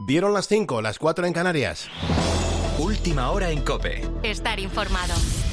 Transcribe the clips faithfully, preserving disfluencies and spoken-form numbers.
Dieron las cinco, las cuatro en Canarias. Última hora en COPE. Estar informado.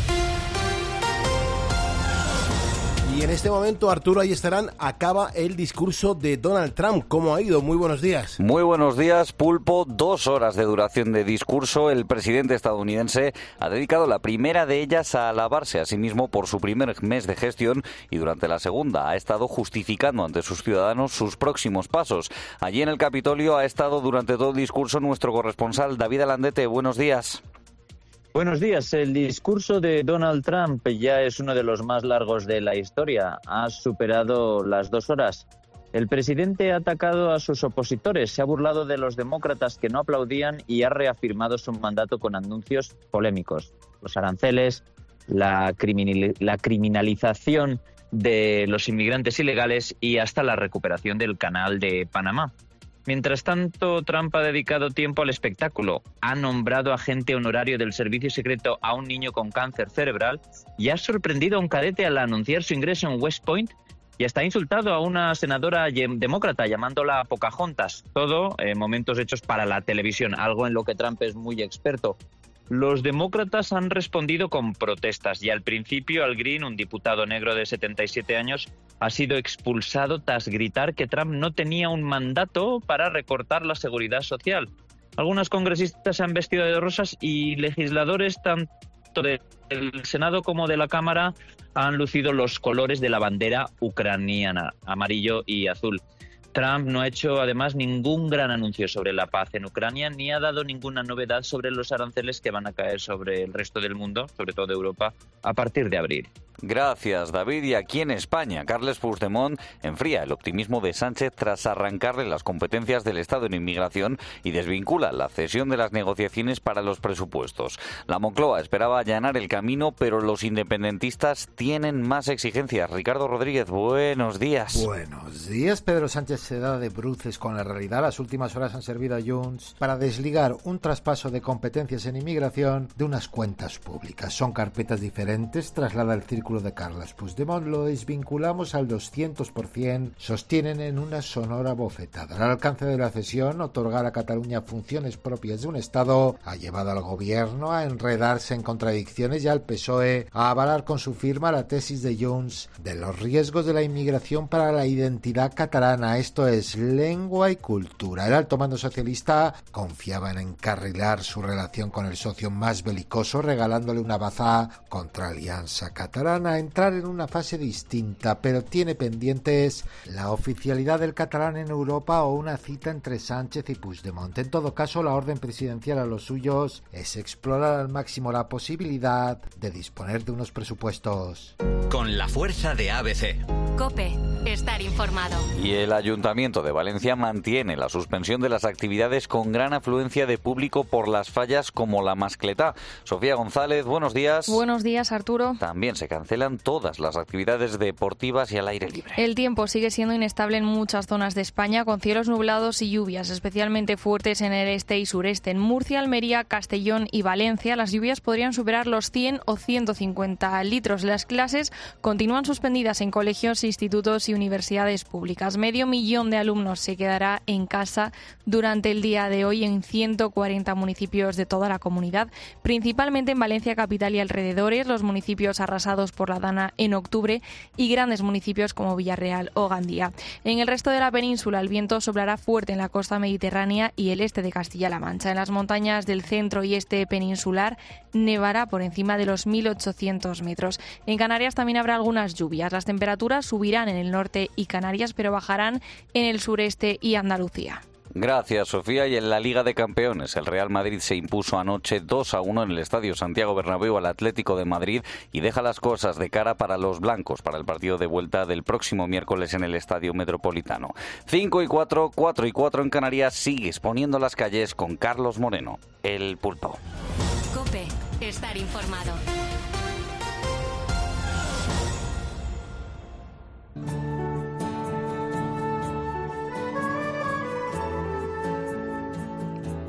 Y en este momento, Arturo Ayestarán, acaba el discurso de Donald Trump. ¿Cómo ha ido? Muy buenos días. Muy buenos días, Pulpo. Dos horas de duración de discurso. El presidente estadounidense ha dedicado la primera de ellas a alabarse a sí mismo por su primer mes de gestión y durante la segunda ha estado justificando ante sus ciudadanos sus próximos pasos. Allí en el Capitolio ha estado durante todo el discurso nuestro corresponsal David Alandete. Buenos días. Buenos días. El discurso de Donald Trump ya es uno de los más largos de la historia. Ha superado las dos horas. El presidente ha atacado a sus opositores, se ha burlado de los demócratas que no aplaudían y ha reafirmado su mandato con anuncios polémicos. Los aranceles, la, criminal, la criminalización de los inmigrantes ilegales y hasta la recuperación del Canal de Panamá. Mientras tanto, Trump ha dedicado tiempo al espectáculo, ha nombrado agente honorario del servicio secreto a un niño con cáncer cerebral y ha sorprendido a un cadete al anunciar su ingreso en West Point y hasta ha insultado a una senadora demócrata llamándola Pocahontas. Todo en momentos hechos para la televisión, algo en lo que Trump es muy experto. Los demócratas han respondido con protestas y al principio Al Green, un diputado negro de setenta y siete años, ha sido expulsado tras gritar que Trump no tenía un mandato para recortar la seguridad social. Algunas congresistas se han vestido de rosas y legisladores tanto del Senado como de la Cámara han lucido los colores de la bandera ucraniana, amarillo y azul. Trump no ha hecho además ningún gran anuncio sobre la paz en Ucrania ni ha dado ninguna novedad sobre los aranceles que van a caer sobre el resto del mundo, sobre todo Europa, a partir de abril. Gracias, David. Y aquí en España, Carles Puigdemont enfría el optimismo de Sánchez tras arrancarle las competencias del Estado en inmigración y desvincula la cesión de las negociaciones para los presupuestos. La Moncloa esperaba allanar el camino, pero los independentistas tienen más exigencias. Ricardo Rodríguez, buenos días. Buenos días. Pedro Sánchez se da de bruces con la realidad. Las últimas horas han servido a Junts para desligar un traspaso de competencias en inmigración de unas cuentas públicas. Son carpetas diferentes, traslada el círculo de Carles Puigdemont, lo desvinculamos al doscientos por ciento, sostienen en una sonora bofetada. El alcance de la cesión, otorgar a Cataluña funciones propias de un Estado, ha llevado al gobierno a enredarse en contradicciones y al P S O E a avalar con su firma la tesis de Junts de los riesgos de la inmigración para la identidad catalana, esto es, lengua y cultura. El alto mando socialista confiaba en encarrilar su relación con el socio más belicoso, regalándole una baza contra Alianza Catalana, a entrar en una fase distinta, pero tiene pendientes la oficialidad del catalán en Europa o una cita entre Sánchez y Puigdemont. En todo caso, la orden presidencial a los suyos es explorar al máximo la posibilidad de disponer de unos presupuestos. Con la fuerza de A B C. COPE. Estar informado. Y el Ayuntamiento de Valencia mantiene la suspensión de las actividades con gran afluencia de público por las fallas como la mascletá. Sofía González, buenos días. Buenos días, Arturo. También se cancelan todas las actividades deportivas y al aire libre. El tiempo sigue siendo inestable en muchas zonas de España, con cielos nublados y lluvias especialmente fuertes en el este y sureste. En Murcia, Almería, Castellón y Valencia, las lluvias podrían superar los cien o ciento cincuenta litros. Las clases continúan suspendidas en colegios, institutos y universidades públicas. Medio millón de alumnos se quedará en casa durante el día de hoy en ciento cuarenta municipios de toda la comunidad, principalmente en Valencia capital y alrededores, los municipios arrasados por la Dana en octubre y grandes municipios como Villarreal o Gandía. En el resto de la península el viento soplará fuerte en la costa mediterránea y el este de Castilla-La Mancha. En las montañas del centro y este peninsular nevará por encima de los mil ochocientos metros. En Canarias también habrá algunas lluvias. Las temperaturas subirán en el norte y Canarias, pero bajarán en el sureste y Andalucía. Gracias, Sofía. Y en la Liga de Campeones, el Real Madrid se impuso anoche dos a uno en el Estadio Santiago Bernabéu al Atlético de Madrid y deja las cosas de cara para los blancos para el partido de vuelta del próximo miércoles en el Estadio Metropolitano. cinco y cuatro, cuatro y cuatro en Canarias. Sigues poniendo las calles con Carlos Moreno, el Pulpo. COPE. Estar informado.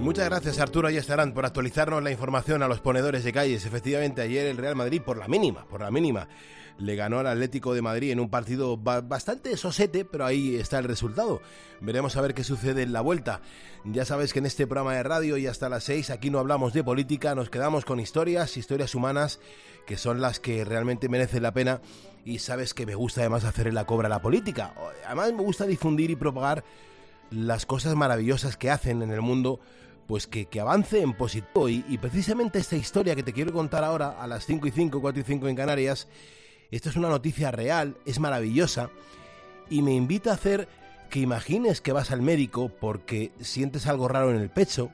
Muchas gracias, Arturo Ayestarán, por actualizarnos la información a los ponedores de calles. Efectivamente, ayer el Real Madrid, por la mínima, por la mínima, le ganó al Atlético de Madrid en un partido ba- bastante sosete, pero ahí está el resultado. Veremos a ver qué sucede en la vuelta. Ya sabes que en este programa de radio y hasta las seis aquí no hablamos de política, nos quedamos con historias, historias humanas, que son las que realmente merecen la pena, y sabes que me gusta además hacer la cobra a la política. Además me gusta difundir y propagar las cosas maravillosas que hacen en el mundo, pues que, que avance en positivo. Y, y precisamente esta historia que te quiero contar ahora a las cinco y cinco, cuatro y cinco en Canarias, esto es una noticia real, es maravillosa, y me invita a hacer que imagines que vas al médico porque sientes algo raro en el pecho,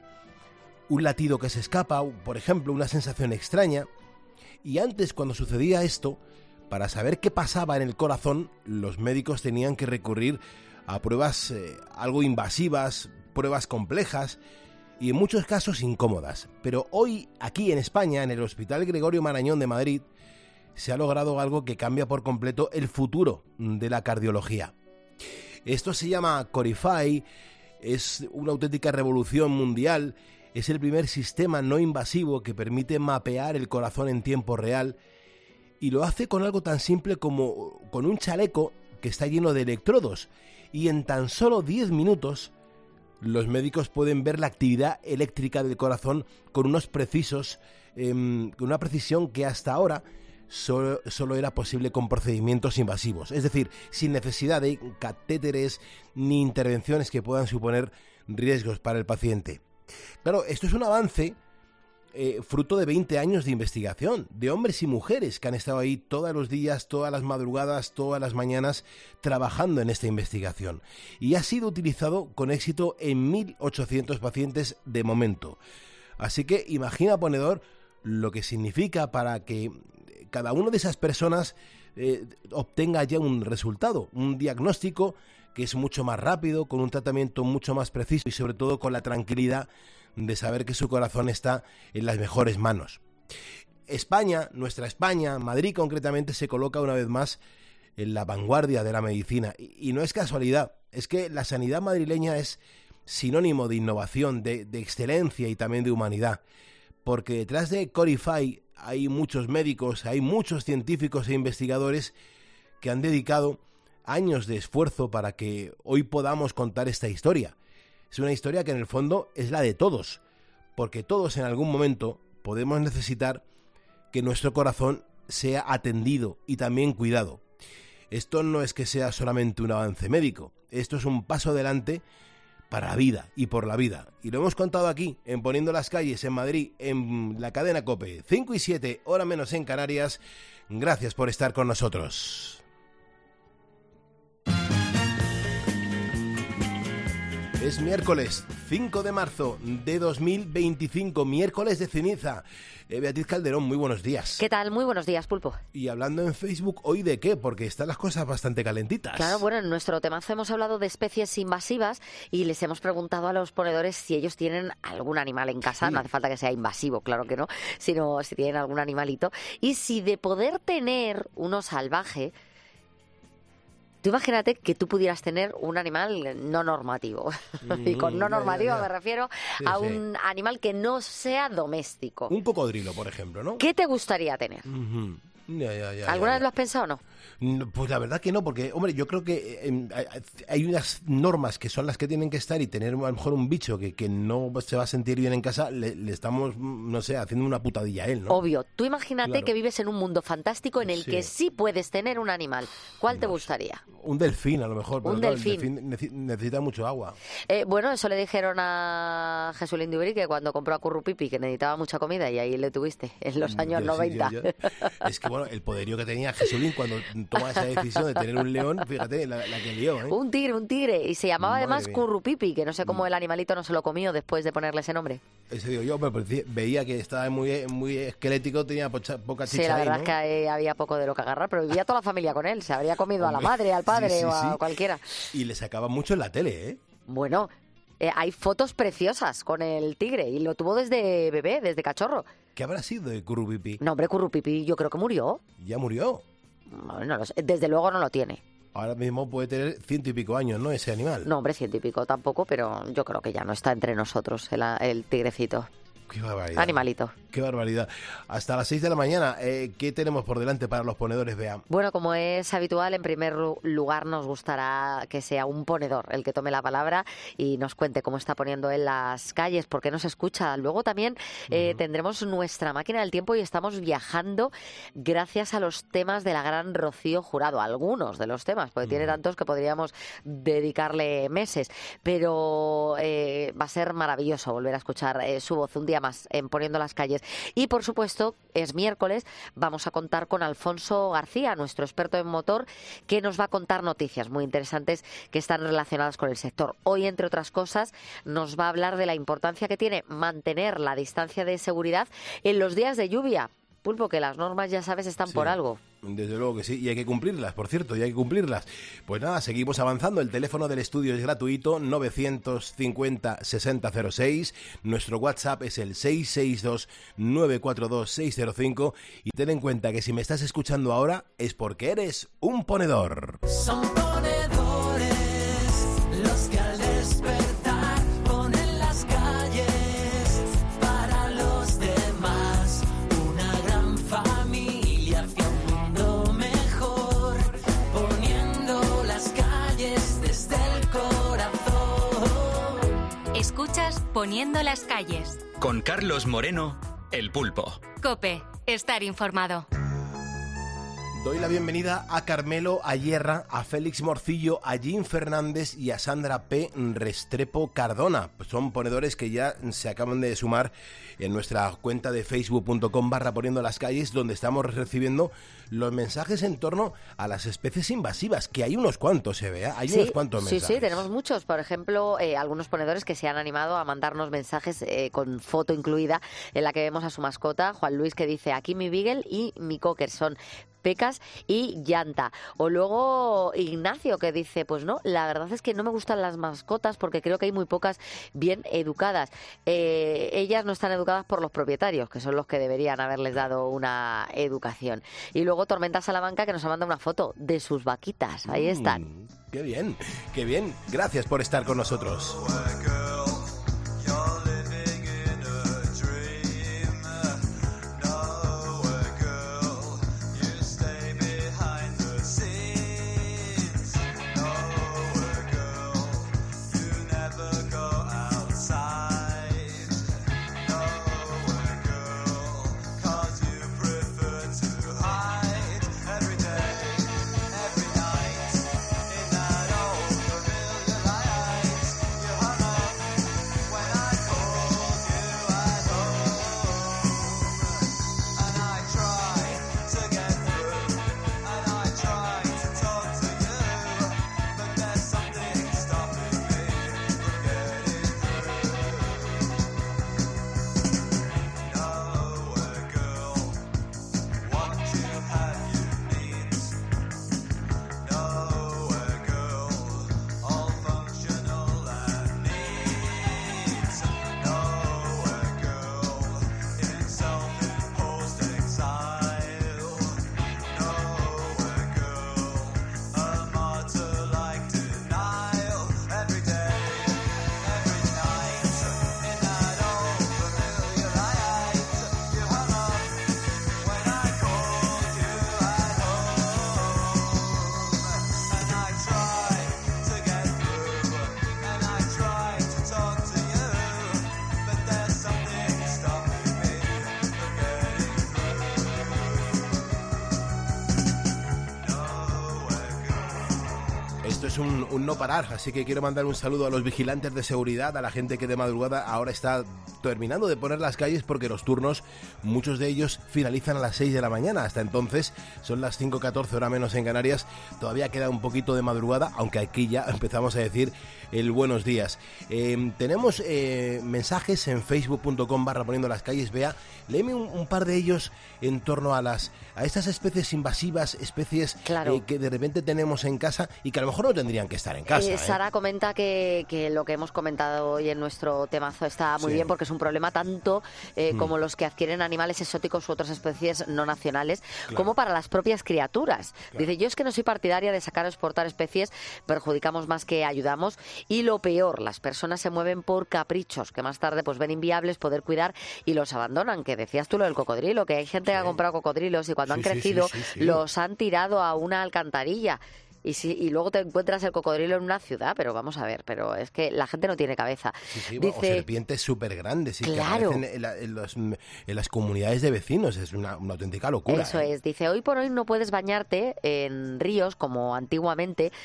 un latido que se escapa, por ejemplo, una sensación extraña, y antes, cuando sucedía esto, para saber qué pasaba en el corazón, los médicos tenían que recurrir a pruebas eh, algo invasivas, pruebas complejas, y en muchos casos incómodas. Pero hoy, aquí en España, en el Hospital Gregorio Marañón de Madrid, se ha logrado algo que cambia por completo el futuro de la cardiología. Esto se llama Corify, es una auténtica revolución mundial, es el primer sistema no invasivo que permite mapear el corazón en tiempo real, y lo hace con algo tan simple como con un chaleco que está lleno de electrodos, y en tan solo diez minutos los médicos pueden ver la actividad eléctrica del corazón con unos precisos, eh, con una precisión que hasta ahora solo, solo era posible con procedimientos invasivos, es decir, sin necesidad de catéteres ni intervenciones que puedan suponer riesgos para el paciente. Claro, esto es un avance eh, fruto de veinte años de investigación, de hombres y mujeres que han estado ahí todos los días, todas las madrugadas, todas las mañanas, trabajando en esta investigación. Y ha sido utilizado con éxito en mil ochocientos pacientes de momento. Así que imagina, ponedor, lo que significa para que cada una de esas personas eh, obtenga ya un resultado, un diagnóstico que es mucho más rápido, con un tratamiento mucho más preciso y sobre todo con la tranquilidad de saber que su corazón está en las mejores manos. España, nuestra España, Madrid concretamente, se coloca una vez más en la vanguardia de la medicina. Y, y no es casualidad, es que la sanidad madrileña es sinónimo de innovación, de, de excelencia y también de humanidad. Porque detrás de Corify hay muchos médicos, hay muchos científicos e investigadores que han dedicado años de esfuerzo para que hoy podamos contar esta historia. Es una historia que en el fondo es la de todos, porque todos en algún momento podemos necesitar que nuestro corazón sea atendido y también cuidado. Esto no es que sea solamente un avance médico, esto es un paso adelante para la vida y por la vida. Y lo hemos contado aquí, en Poniendo las Calles, en Madrid, en la cadena COPE, cinco y siete, hora menos en Canarias. Gracias por estar con nosotros. Es miércoles cinco de marzo de dos mil veinticinco, miércoles de ceniza. Eh, Beatriz Calderón, muy buenos días. ¿Qué tal? Muy buenos días, Pulpo. Y hablando en Facebook, ¿hoy de qué? Porque están las cosas bastante calentitas. Claro, bueno, en nuestro temazo hemos hablado de especies invasivas y les hemos preguntado a los ponedores si ellos tienen algún animal en casa, sí. No hace falta que sea invasivo, claro que no, sino si tienen algún animalito. Y si de poder tener uno salvaje, tú imagínate que tú pudieras tener un animal no normativo. Mm, y con no normativo ya, ya, ya. me refiero sí, a un sí. animal que no sea doméstico. Un cocodrilo, por ejemplo, ¿no? ¿Qué te gustaría tener? Uh-huh. Ya, ya, ya, ¿Alguna ya, vez ya. lo has pensado o no? Pues la verdad que no, porque, hombre, yo creo que eh, hay unas normas que son las que tienen que estar, y tener a lo mejor un bicho que, que no se va a sentir bien en casa, le, le estamos, no sé, haciendo una putadilla a él, ¿no? Obvio. Tú imagínate claro. que vives en un mundo fantástico en el sí. que sí puedes tener un animal. ¿Cuál no, te gustaría? Un delfín, a lo mejor. Pero un claro, delfín. El delfín necesita mucho agua. Eh, bueno, eso le dijeron a Jesulín Dubrí, que cuando compró a Currupipi, que necesitaba mucha comida, y ahí le tuviste, en los años yo, noventa. Sí, yo, yo. Es que, bueno, el poderío que tenía Jesulín cuando toma esa decisión de tener un león, fíjate, la, la que lió, ¿eh? Un tigre, un tigre. Y se llamaba Madre además mía. Currupipi, que no sé cómo el animalito no se lo comió después de ponerle ese nombre. Ese digo yo, pero veía que estaba muy, muy esquelético, tenía pocha, poca chicha. Sí, la verdad ahí, ¿no? es que ahí había poco de lo que agarrar, pero vivía toda la familia con él. Se habría comido Hombre, a la madre, al padre sí, sí, o a sí. cualquiera. Y le sacaba mucho en la tele, ¿eh? Bueno, eh, hay fotos preciosas con el tigre y lo tuvo desde bebé, desde cachorro. ¿Qué habrá sido de Currupipi? No, hombre, Currupipi yo creo que murió. ¿Ya murió? No, no lo sé. Desde luego no lo tiene. Ahora mismo puede tener ciento y pico años, ¿no? Ese animal. No, hombre, ciento y pico tampoco, pero yo creo que ya no está entre nosotros el, el tigrecito. Qué barbaridad. Animalito. Qué barbaridad. Hasta las seis de la mañana, eh, ¿qué tenemos por delante para los ponedores, Bea? Bueno, como es habitual, en primer lugar nos gustará que sea un ponedor el que tome la palabra y nos cuente cómo está poniendo en las calles, por qué nos escucha. Luego también eh, uh-huh. tendremos nuestra máquina del tiempo y estamos viajando gracias a los temas de la gran Rocío Jurado. Algunos de los temas, porque uh-huh. tiene tantos que podríamos dedicarle meses. Pero eh, va a ser maravilloso volver a escuchar eh, su voz un día más en Poniendo las Calles. Y, por supuesto, es miércoles, vamos a contar con Alfonso García, nuestro experto en motor, que nos va a contar noticias muy interesantes que están relacionadas con el sector. Hoy, entre otras cosas, nos va a hablar de la importancia que tiene mantener la distancia de seguridad en los días de lluvia. Pulpo, que las normas, ya sabes, están sí, por algo. Desde luego que sí, y hay que cumplirlas, por cierto, y hay que cumplirlas. Pues nada, seguimos avanzando. El teléfono del estudio es gratuito, novecientos cincuenta sesenta cero seis. Nuestro WhatsApp es el seis seis dos nueve cuatro dos seis cero cinco. Y ten en cuenta que si me estás escuchando ahora es porque eres un ponedor. Son ponedores los que al despertar ponen las calles para los demás. Una gran familia hacia un mundo mejor, poniendo las calles desde el corazón. Escuchas Poniendo las Calles. Con Carlos Moreno, El Pulpo. COPE, estar informado. Doy la bienvenida a Carmelo Ayerra, a Félix Morcillo, a Jim Fernández y a Sandra P. Restrepo Cardona. Son ponedores que ya se acaban de sumar en nuestra cuenta de facebook punto com barra Poniendo las Calles, donde estamos recibiendo los mensajes en torno a las especies invasivas, que hay unos cuantos, se vea, hay sí, unos cuantos mensajes. Sí, sí, tenemos muchos. Por ejemplo, eh, algunos ponedores que se han animado a mandarnos mensajes eh, con foto incluida, en la que vemos a su mascota, Juan Luis, que dice: aquí mi beagle y mi cocker son Pecas y Llanta. O luego Ignacio, que dice: pues no, la verdad es que no me gustan las mascotas porque creo que hay muy pocas bien educadas. Eh, ellas no están educadas por los propietarios, que son los que deberían haberles dado una educación. Y luego Tormenta Salamanca, que nos ha mandado una foto de sus vaquitas. Ahí están. Mm, qué bien, qué bien. Gracias por estar con nosotros. Es un, un no parar, así que quiero mandar un saludo a los vigilantes de seguridad, a la gente que de madrugada ahora está terminando de poner las calles, porque los turnos, muchos de ellos finalizan a las seis de la mañana. Hasta entonces son las cinco catorce, hora menos en Canarias. Todavía queda un poquito de madrugada, aunque aquí ya empezamos a decir el buenos días. Eh, tenemos eh, mensajes en facebook punto com barra poniendo las calles. Vea, léeme un, un par de ellos en torno a las a estas especies invasivas, especies claro. eh, que de repente tenemos en casa y que a lo mejor no tendrían que estar en casa. Eh, ¿eh? Sara comenta que, que lo que hemos comentado hoy en nuestro temazo está muy Sí. bien porque es un problema tanto eh, Mm. como los que adquieren animales exóticos u otras especies no nacionales, Claro. como para las propias criaturas. Claro. Dice, yo es que no soy partidaria de sacar o exportar especies, perjudicamos más que ayudamos, y lo peor, las personas se mueven por caprichos que más tarde pues ven inviables poder cuidar y los abandonan, que decías tú lo del cocodrilo, que hay gente que ha comprado cocodrilos y cuando Sí, han sí, crecido sí, sí, sí. los han tirado a una alcantarilla. Y, si, y luego te encuentras el cocodrilo en una ciudad, pero vamos a ver, pero es que la gente no tiene cabeza. Sí, sí, Dice, o serpientes súper grandes y Claro. que aparecen en, la- en los- en las comunidades de vecinos. Es una, una auténtica locura. Eso ¿eh? es, dice, hoy por hoy no puedes bañarte en ríos como antiguamente,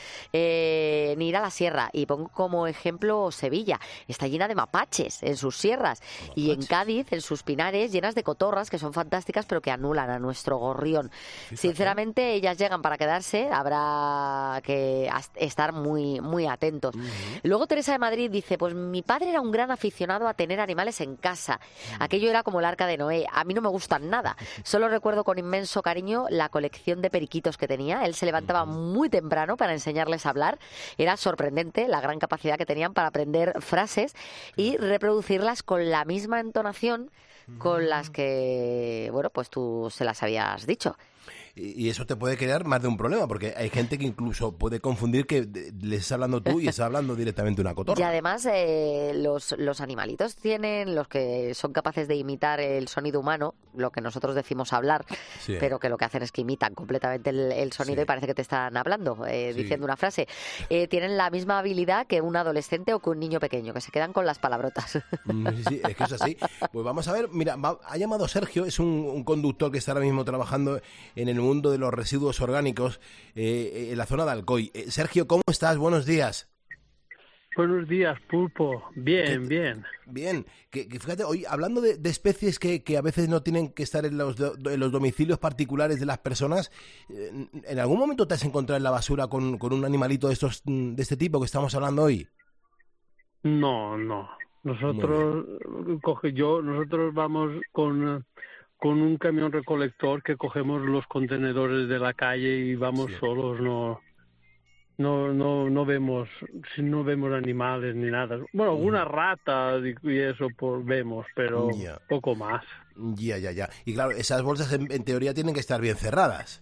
eh, ni ir a la sierra. Y pongo como ejemplo Sevilla, está llena de mapaches en sus sierras. Y en Cádiz, en sus pinares, llenas de cotorras que son fantásticas pero que anulan a nuestro gorrión. Sinceramente, ellas llegan para quedarse, habrá que as- estar muy, muy atentos. Luego Teresa de Madrid dice, pues mi padre era un gran aficionado a tener animales en casa. Aquello era como el arca de Noé. A mí no me gustan nada. Solo recuerdo con inmenso cariño la colección de periquitos que tenía. Él se levantaba muy temprano para enseñarles a hablar. Era sorprendente la gran capacidad que tenían para aprender frases y reproducirlas con la misma entonación con las que, bueno, pues tú se las habías dicho. Y y eso te puede crear más de un problema, porque hay gente que incluso puede confundir que de- le estás hablando tú y estás hablando directamente una cotorra. Y además eh, los, los animalitos tienen, los que son capaces de imitar el sonido humano, lo que nosotros decimos hablar, Sí. pero que lo que hacen es que imitan completamente el, el sonido Sí. y parece que te están hablando, eh, Sí. diciendo una frase. Eh, tienen la misma habilidad que un adolescente o que un niño pequeño, que se quedan con las palabrotas. Mm, Sí, sí, es que es así. Pues vamos a ver, mira, va- ha llamado Sergio, es un, un conductor que está ahora mismo trabajando en el mundo de los residuos orgánicos eh, en la zona de Alcoy. Eh, Sergio, ¿cómo estás? Buenos días. Buenos días, Pulpo. Bien, bien. Bien, que, que fíjate, hoy hablando de, de especies que, que a veces no tienen que estar en los, do- en los domicilios particulares de las personas, eh, ¿en algún momento te has encontrado en la basura con, con un animalito de estos mm, de este tipo que estamos hablando hoy? No, no. Nosotros, coge yo, nosotros vamos con, con un camión recolector que cogemos los contenedores de la calle y vamos solos, no, no, no, no vemos, si no vemos animales ni nada. Bueno, alguna rata y y eso por vemos, pero Ya. poco más. Ya, ya, ya. Y claro, esas bolsas en, en teoría tienen que estar bien cerradas.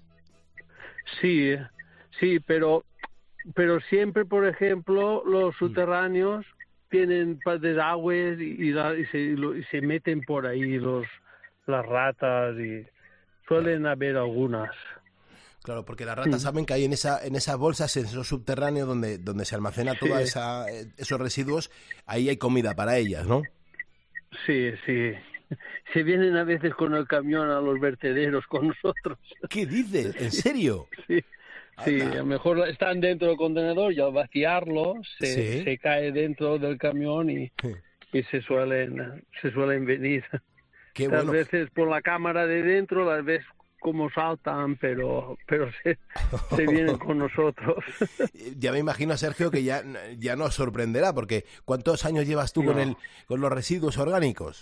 Sí, sí, pero, pero siempre, por ejemplo, los subterráneos tienen pa- desagües y, y, la- y se, y lo- y se meten por ahí los las ratas y suelen haber algunas. Claro, porque las ratas Mm. saben que hay en esa en esas bolsas, en esos subterráneos donde donde se almacena Sí. toda esa eh, esos residuos, ahí hay comida para ellas, ¿no? Sí, sí. Se vienen a veces con el camión a los vertederos con nosotros. ¿Qué dices? ¿En serio? Sí. Sí, a lo mejor están dentro del contenedor y al vaciarlo se, Sí. se cae dentro del camión y, y se suelen se suelen venir. Qué Las bueno. veces por la cámara de dentro las ves como saltan, pero pero se, se vienen con nosotros. Ya me imagino, Sergio, que ya, ya nos sorprenderá, porque ¿cuántos años llevas tú con No. el con los residuos orgánicos?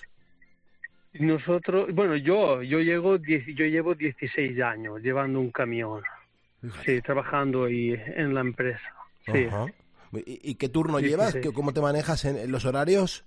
Nosotros, bueno, yo yo llevo diez- yo llevo dieciséis años llevando un camión. Sí, trabajando ahí en la empresa. Sí. Ajá. ¿Y, y qué turno Sí, sí, llevas? sí. ¿Qué- ¿Cómo te manejas en, en los horarios?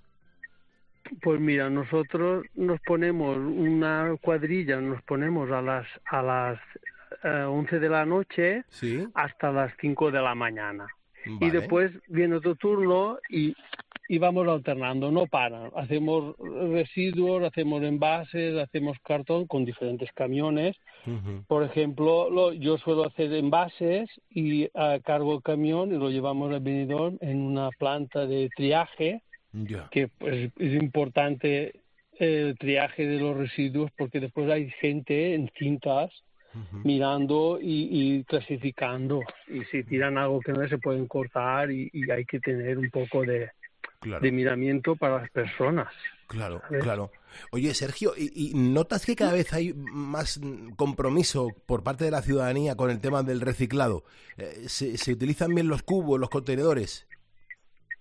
Pues mira, nosotros nos ponemos una cuadrilla, nos ponemos a las a las eh, once de la noche Sí. hasta las cinco de la mañana. Y Vale. después viene otro turno y, y vamos alternando, no paran. Hacemos residuos, hacemos envases, hacemos cartón con diferentes camiones. Ujú. Por ejemplo, lo- yo suelo hacer envases y ah, cargo el camión y lo llevamos al Benidorm en una planta de triaje, Ya. que pues, es importante el triaje de los residuos porque después hay gente en cintas mirando y, y clasificando, y si tiran algo que no se pueden cortar y, y hay que tener un poco de, Claro. de miramiento para las personas. Claro, ¿sabes? claro. Oye, Sergio, ¿y, y notas que cada vez hay más mm, compromiso por parte de la ciudadanía con el tema del reciclado? Eh, ¿se, se utilizan bien los cubos, los contenedores?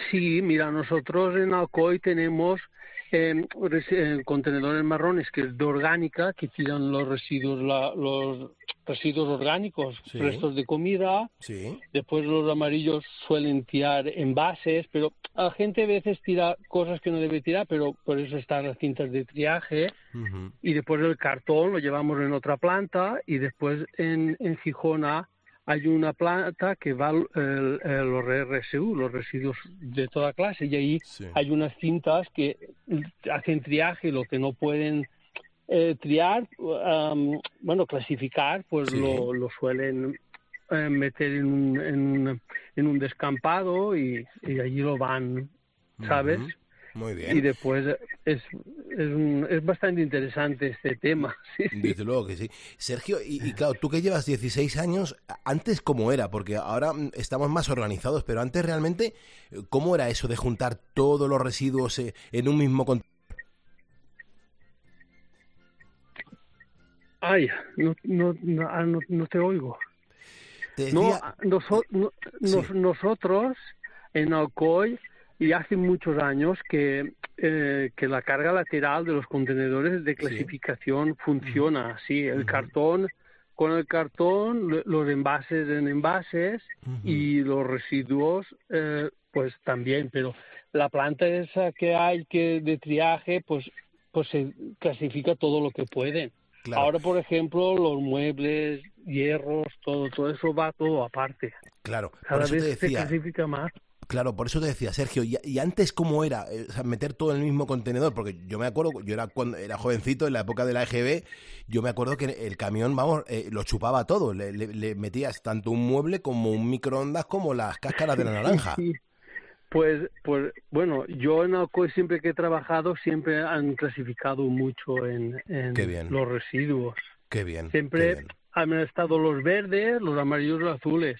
Sí, mira, nosotros en Alcoy tenemos eh, res- eh, contenedores marrones que es de orgánica, que tiran los residuos, la- los residuos orgánicos, Sí. restos de comida. Sí. Después los amarillos suelen tirar envases, pero la gente a veces tira cosas que no debe tirar, pero por eso están las cintas de triaje. Ujú. Y después el cartón lo llevamos en otra planta, y después en, en Gijona hay una planta que va el, el- el- los R S U, los residuos de toda clase, y ahí Sí. hay unas cintas que hacen triaje, lo que no pueden eh, triar, um, bueno, clasificar, pues Sí. lo, lo suelen eh, meter en un, en, un, en un descampado, y, y allí lo van, ¿sabes? Ujú. Muy Y bien. después es, es, un- es bastante interesante este tema. Sí, sí. Desde luego que sí. Sergio, y, y claro, tú que llevas dieciséis años, antes cómo era, porque ahora mm, estamos más organizados, pero antes realmente, eh, ¿cómo era eso de juntar todos los residuos eh, en un mismo contenedor? Ay, no, no, no, ah, no, no te oigo. Te No, decía, ah, noso- no- nos- Sí. nosotros en Alcoy, y hace muchos años que, eh, que la carga lateral de los contenedores de clasificación funciona así. El Ujú. cartón, con el cartón, lo- los envases en envases, Ujú. y los residuos, eh, pues también. Pero la planta esa que hay que de triaje, pues, pues se clasifica todo lo que pueden. claro, Ahora, por ejemplo, los muebles, hierros, todo, todo eso va todo aparte. claro, por Cada eso te vez se decía, clasifica más. claro, por eso te decía, Sergio, y, y antes cómo era, Eh, o sea, meter todo en el mismo contenedor, porque yo me acuerdo, yo era cuando era jovencito, en la época de la E G B, yo me acuerdo que el camión, vamos, eh, lo chupaba todo, le, le- le metías tanto un mueble como un microondas como las cáscaras de la naranja. Sí, pues, pues, bueno, yo en Alcoy siempre que he trabajado, siempre han clasificado mucho en, en Qué bien. los residuos. Qué bien, qué Siempre bien. han estado los verdes, los amarillos, los azules.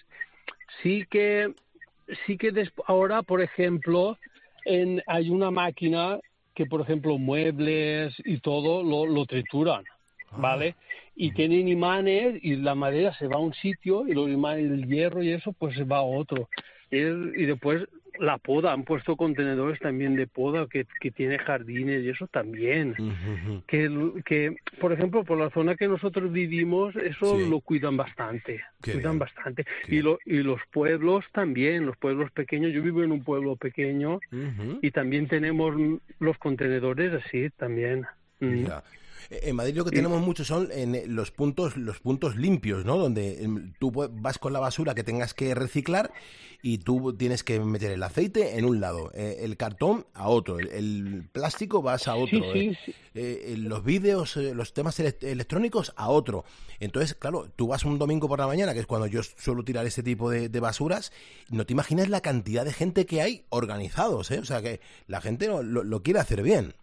Sí que, sí que des- ahora, por ejemplo, en, hay una máquina que, por ejemplo, muebles y todo lo, lo trituran, ¿vale? Y tienen imanes, y la madera se va a un sitio, y los imanes del hierro y eso, pues se va a otro. Y, es- y después la poda, han puesto contenedores también de poda que, que tiene jardines y eso también. Ujú. Que, que, por ejemplo, por la zona que nosotros vivimos, eso Sí. lo cuidan bastante, Qué cuidan bien. bastante. Qué Y, lo, y los pueblos también, los pueblos pequeños, yo vivo en un pueblo pequeño, Ujú. y también tenemos los contenedores así también. Mm. Ya. Eh, En Madrid lo que Y- tenemos mucho son en eh, los puntos los puntos limpios, ¿no? Donde em, tú pu- vas con la basura que tengas que reciclar y tú tienes que meter el aceite en un lado, eh, el cartón a otro, el, el plástico vas a otro, Sí, sí, eh, sí. eh, los vídeos, eh, los temas elect- electrónicos a otro. Entonces, claro, tú vas un domingo por la mañana, que es cuando yo suelo tirar este tipo de, de basuras, no te imaginas la cantidad de gente que hay organizados, ¿eh? O sea, que la gente lo, lo- lo quiere hacer bien.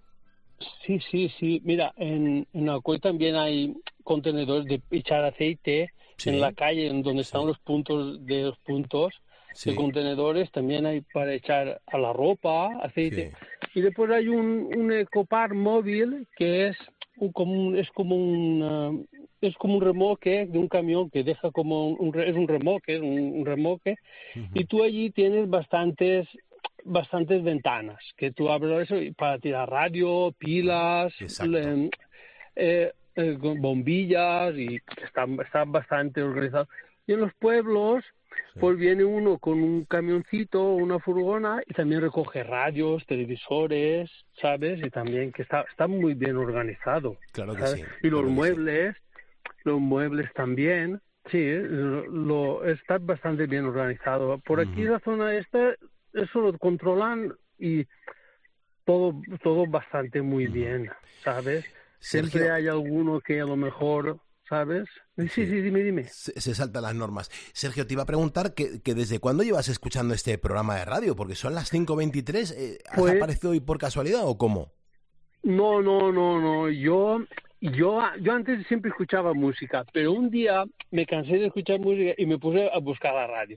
Sí, sí, sí. Mira, en, en Alcoy también hay contenedores de echar aceite Sí. en la calle, en donde están Sí. los puntos de los puntos Sí. de contenedores. También hay para echar a la ropa aceite. Y después hay un, un ecopar móvil que es un, como un, es como un ah, es como un remolque de un camión que deja como un, un re- es un remolque, es un, un remolque, y tú allí tienes bastantes bastantes ventanas que tú abres eso y para tirar radio, pilas, Exacto. le- eh, eh, con bombillas, y que están, están bastante organizados. Y en los pueblos, pues viene uno con un camioncito, una furgona, y también recoge radios, televisores, ¿sabes? Y también que está, está muy bien organizado. Claro que ¿sabes? sí, Y los claro que sí. muebles, los muebles también, sí, lo, lo- está bastante bien organizado. Por aquí Ujú. la zona esta, eso lo controlan, y todo, todo bastante muy bien, ¿sabes? Siempre Sergio, hay alguno que a lo mejor, ¿sabes? Sí, sí, Sí. dime, dime. se, se saltan las normas. Sergio, te iba a preguntar que, que desde cuándo llevas escuchando este programa de radio, porque son las cinco veintitrés, eh, ¿has Pues- aparecido hoy por casualidad o cómo? No, no, no, no. Yo, yo, yo antes siempre escuchaba música, pero un día me cansé de escuchar música y me puse a buscar la radio.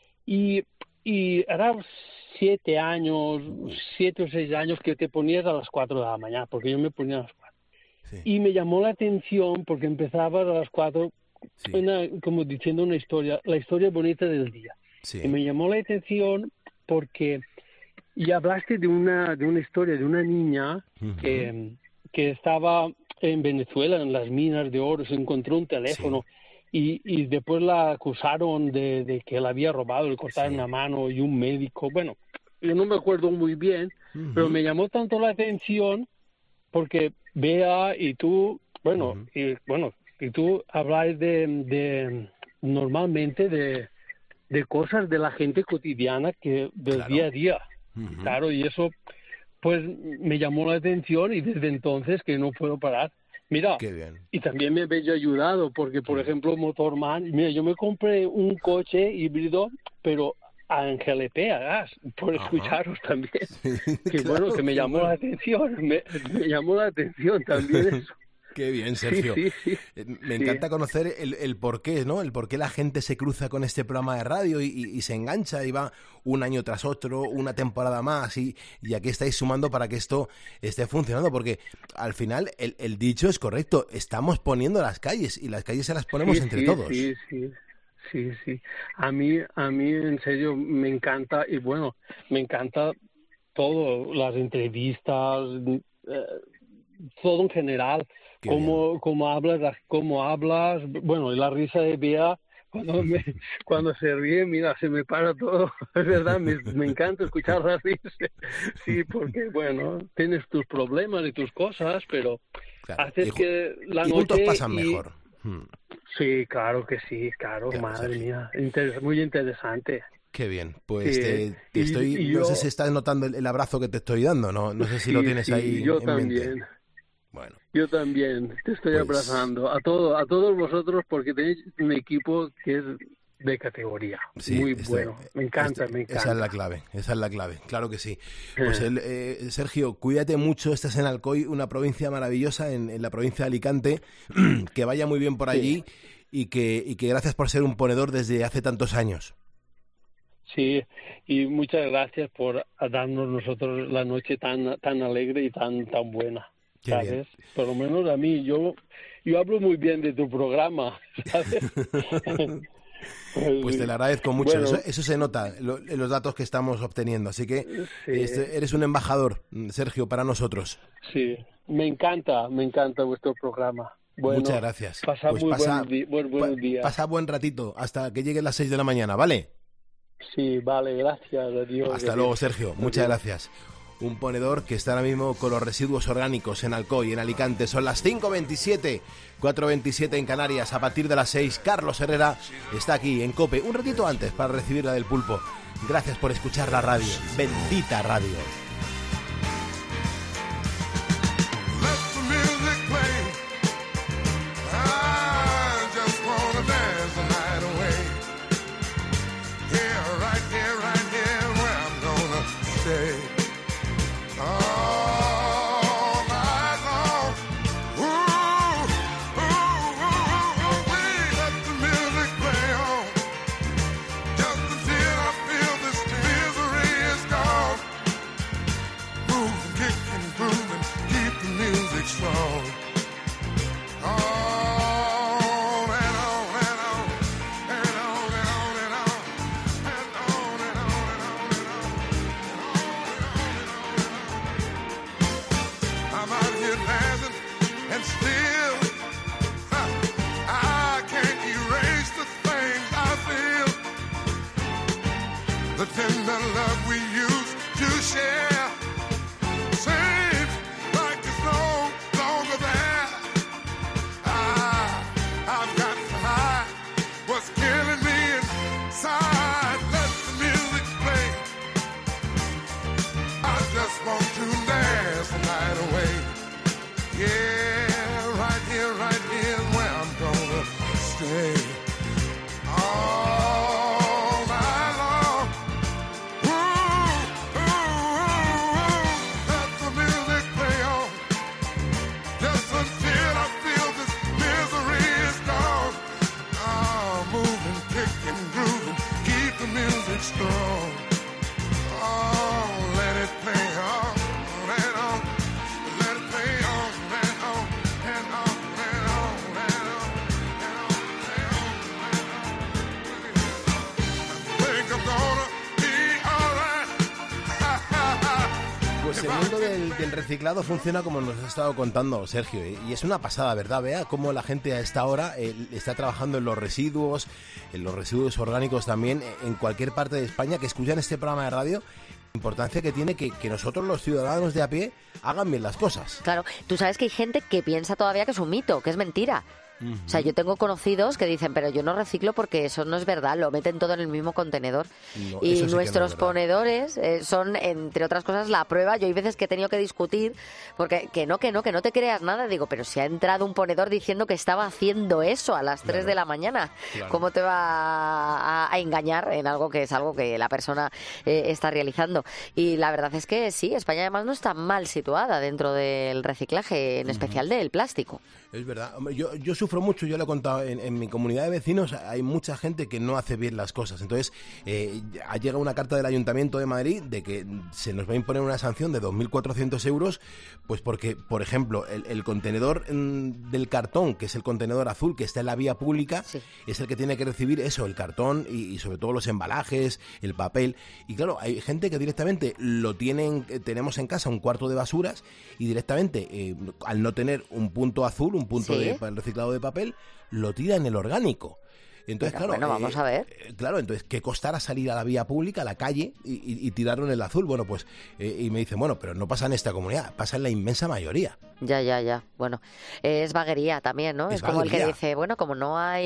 Y, y era siete años, siete o seis años que te ponías a las cuatro de la mañana, porque yo me ponía a las cuatro. Sí, Y me llamó la atención porque empezaba a las cuatro, sí, una- como diciendo una historia, la historia bonita del día. sí. Y me llamó la atención porque y hablaste de una de una historia de una niña Ujú. que, que estaba en Venezuela, en las minas de oro, se encontró un teléfono y, y después la acusaron de, de que la había robado, le cortaron Sí. una mano y un médico. Bueno, yo no me acuerdo muy bien, Ujú. pero me llamó tanto la atención porque Bea y tú, bueno, Ujú. y bueno, y tú habláis de, de normalmente de, de cosas de la gente cotidiana que del Claro. día a día. Ujú. Claro, y eso pues me llamó la atención y desde entonces que no puedo parar. Mira, Qué bien. y también me habéis ayudado porque, por ejemplo, Motorman, mira, yo me compré un coche híbrido, pero a G L P, a gas, por Ajá. escucharos también. Que Claro, bueno, que me qué llamó bueno. la atención, me, me llamó la atención también eso. Qué bien, Sí, Sergio. sí, sí. Eh, Me Sí. encanta conocer el, el por qué, ¿no? El por qué la gente se cruza con este programa de radio y, y- y se engancha y va un año tras otro, una temporada más y, y aquí estáis sumando para que esto esté funcionando, porque al final el, el dicho es correcto, estamos poniendo las calles y las calles se las ponemos Sí, entre sí, todos. Sí, sí, sí, sí. A mí, a mí en serio me encanta y bueno, me encanta todo, las entrevistas, eh, todo en general, Qué cómo, cómo hablas, las- cómo hablas, bueno, y la risa de Bea cuando me, cuando se ríe, mira, se me para todo, es verdad, me, me encanta escucharla reírse, sí, porque bueno, tienes tus problemas y tus cosas, pero Claro. haces Y ju- que la y juntos noche pasan y- mejor. Hmm. Sí, claro que sí, claro, Claro, madre Sergio. mía, inter- muy interesante. Qué bien, pues Sí, te, te y- estoy, y no yo- sé si estás notando el, el abrazo que te estoy dando, no, no sé si lo Sí, tienes sí, ahí yo en también, mente. Bueno, yo también te estoy Pues- abrazando a todo, a todos vosotros porque tenéis un equipo que es de categoría, sí, muy esto- bueno, me encanta, esto- me encanta. Esa es la clave, esa es la clave, claro que sí. Pues Eh. el, eh, Sergio, cuídate mucho, estás en Alcoy, una provincia maravillosa, en, en la provincia de Alicante, que vaya muy bien por allí y que, y que gracias por ser un ponedor desde hace tantos años. Sí, y muchas gracias por darnos nosotros la noche tan tan alegre y tan tan buena, Qué ¿sabes? bien. Por lo menos a mí, yo yo hablo muy bien de tu programa, ¿sabes? Pues te lo agradezco mucho, Bueno. eso, eso se nota lo- en los datos que estamos obteniendo, así que Sí. este, eres un embajador, Sergio, para nosotros. Sí, me encanta, me encanta vuestro programa. Bueno, Muchas gracias. Pasa Pues muy pasa- buen di- buen- buenos Pa- días. Pasa buen ratito hasta que lleguen las seis de la mañana, ¿vale? Sí, vale, gracias, adiós. Hasta adiós. luego, Sergio. Muchas Adiós. gracias. Un ponedor que está ahora mismo con los residuos orgánicos en Alcoy, en Alicante. Son las cinco veintisiete, cuatro veintisiete en Canarias. A partir de las seis, Carlos Herrera está aquí en COPE, un ratito antes para recibir la del pulpo. Gracias por escuchar la radio. Bendita radio. Let the music play. I just wanna dance the night away. Here, right here, right here, where I'm gonna stay. All night long. Ooh, ooh, ooh, ooh, ooh, wee. Let the music play on. Just until I feel this misery is gone. Moving, kicking, grooving, keep the music strong. On and on and on, and on and on and on, and on and on and on and on. Pues el mundo del, del reciclado funciona como nos ha estado contando Sergio, ¿eh? Y es una pasada, ¿verdad? Vea cómo la gente a esta hora eh, está trabajando en los residuos, en los residuos orgánicos también, en cualquier parte de España que escuchan este programa de radio. Importancia que tiene que, que nosotros los ciudadanos de a pie hagan bien las cosas. Claro, tú sabes que hay gente que piensa todavía que es un mito, que es mentira. Uh-huh. O sea, yo tengo conocidos que dicen, pero yo no reciclo porque eso no es verdad, lo meten todo en el mismo contenedor. No, y sí nuestros no ponedores eh, son, entre otras cosas, la prueba. Yo hay veces que he tenido que discutir, porque que no, que no, que no te creas nada. Digo, pero si ha entrado un ponedor diciendo que estaba haciendo eso a las tres claro. de la mañana, claro. ¿cómo te va a, a engañar en algo que es algo que la persona eh, está realizando? Y la verdad es que sí, España además no está mal situada dentro del reciclaje, en uh-huh. especial del plástico. Es verdad. Hombre, yo, yo sufro mucho, yo lo he contado, en, en mi comunidad de vecinos hay mucha gente que no hace bien las cosas. Entonces, eh, ha llegado una carta del Ayuntamiento de Madrid de que se nos va a imponer una sanción de dos mil cuatrocientos euros, pues porque, por ejemplo, el, el contenedor mm, del cartón, que es el contenedor azul que está en la vía pública, sí. es el que tiene que recibir eso, el cartón y, y sobre todo los embalajes, el papel. Y claro, hay gente que directamente lo tienen, tenemos en casa un cuarto de basuras y directamente, eh, al no tener un punto azul, un punto ¿Sí? de para el reciclado de papel, lo tira en el orgánico. Entonces, Pero, claro, bueno, vamos eh, a ver. Eh, claro, entonces, ¿qué costará salir a la vía pública, a la calle, y, y, y tirarlo en el azul? Bueno, pues, eh, y me dicen, bueno, pero no pasa en esta comunidad, pasa en la inmensa mayoría. Ya, ya, ya. Bueno, eh, es vaguería también, ¿no? Es, es como vaguería. El que dice, bueno, como no hay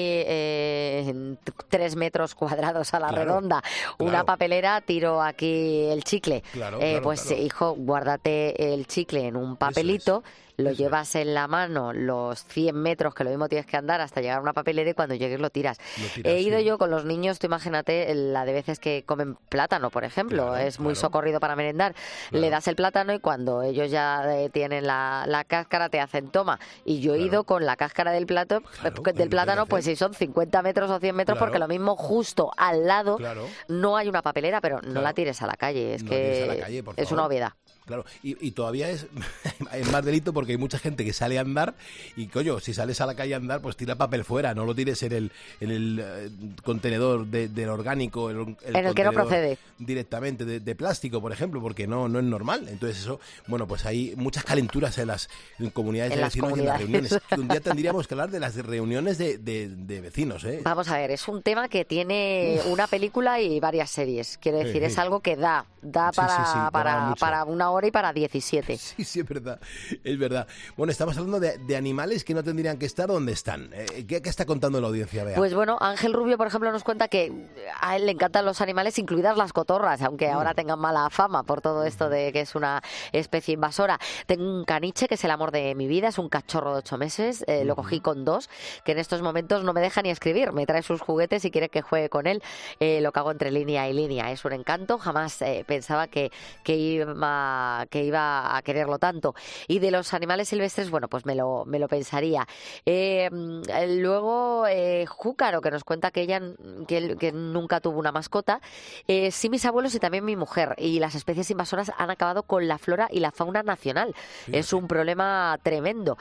eh, tres metros cuadrados a la claro, redonda, una claro. papelera, tiro aquí el chicle. Claro, eh, claro, pues, claro. hijo, guárdate el chicle en un papelito. Lo Eso llevas es. en la mano los cien metros, que lo mismo tienes que andar hasta llegar a una papelera y cuando llegues lo tiras. Lo tiras He ido sí. yo con los niños, tú imagínate la de veces que comen plátano, por ejemplo, claro, es muy claro. socorrido para merendar. Claro. Le das el plátano y cuando ellos ya eh, tienen la, la cáscara te hacen toma. Y yo he claro. ido con la cáscara del plato claro, del plátano, pues si son cincuenta metros o cien metros, claro. porque lo mismo justo al lado claro. no hay una papelera, pero claro. no la tires a la calle, es no que la calle, es una obviedad. Claro, y, y todavía es, es más delito porque hay mucha gente que sale a andar y, coño, si sales a la calle a andar, pues tira papel fuera, no lo tires en el, en el eh, contenedor de, del orgánico, el, el en el que no procede. Directamente de, de plástico, por ejemplo, porque no, no es normal. Entonces eso, bueno, pues hay muchas calenturas en las en comunidades en de las vecinos comunidades. y en las reuniones. Y un día tendríamos que hablar de las reuniones de, de, de vecinos, ¿eh? Vamos a ver, es un tema que tiene una película y varias series. Quiero decir, sí, es sí. algo que da, da sí, para, sí, sí, para, para una hora y para diecisiete. Sí, sí, es verdad, es verdad. Bueno, estamos hablando de, de animales que no tendrían que estar donde están. Eh, ¿qué, ¿Qué está contando la audiencia, Bea? Pues bueno, Ángel Rubio, por ejemplo, nos cuenta que a él le encantan los animales, incluidas las cotorras, aunque mm. ahora tengan mala fama por todo esto de que es una especie invasora. Tengo un caniche que es el amor de mi vida, es un cachorro de ocho meses, eh, mm. lo cogí con dos, que en estos momentos no me deja ni escribir, me trae sus juguetes y quiere que juegue con él. Eh, lo cago entre línea y línea, es un encanto, jamás eh, pensaba que, que, iba, que iba a quererlo tanto. Y de los animales silvestres, bueno, pues me lo, me lo pensaría. Eh, luego, eh, Júcaro, que nos cuenta que ella que, que nunca tuvo una mascota. Eh, sí, mis abuelos y también mi mujer. Y las especies invasoras han acabado con la flora y la fauna nacional. Sí, es sí. un problema tremendo.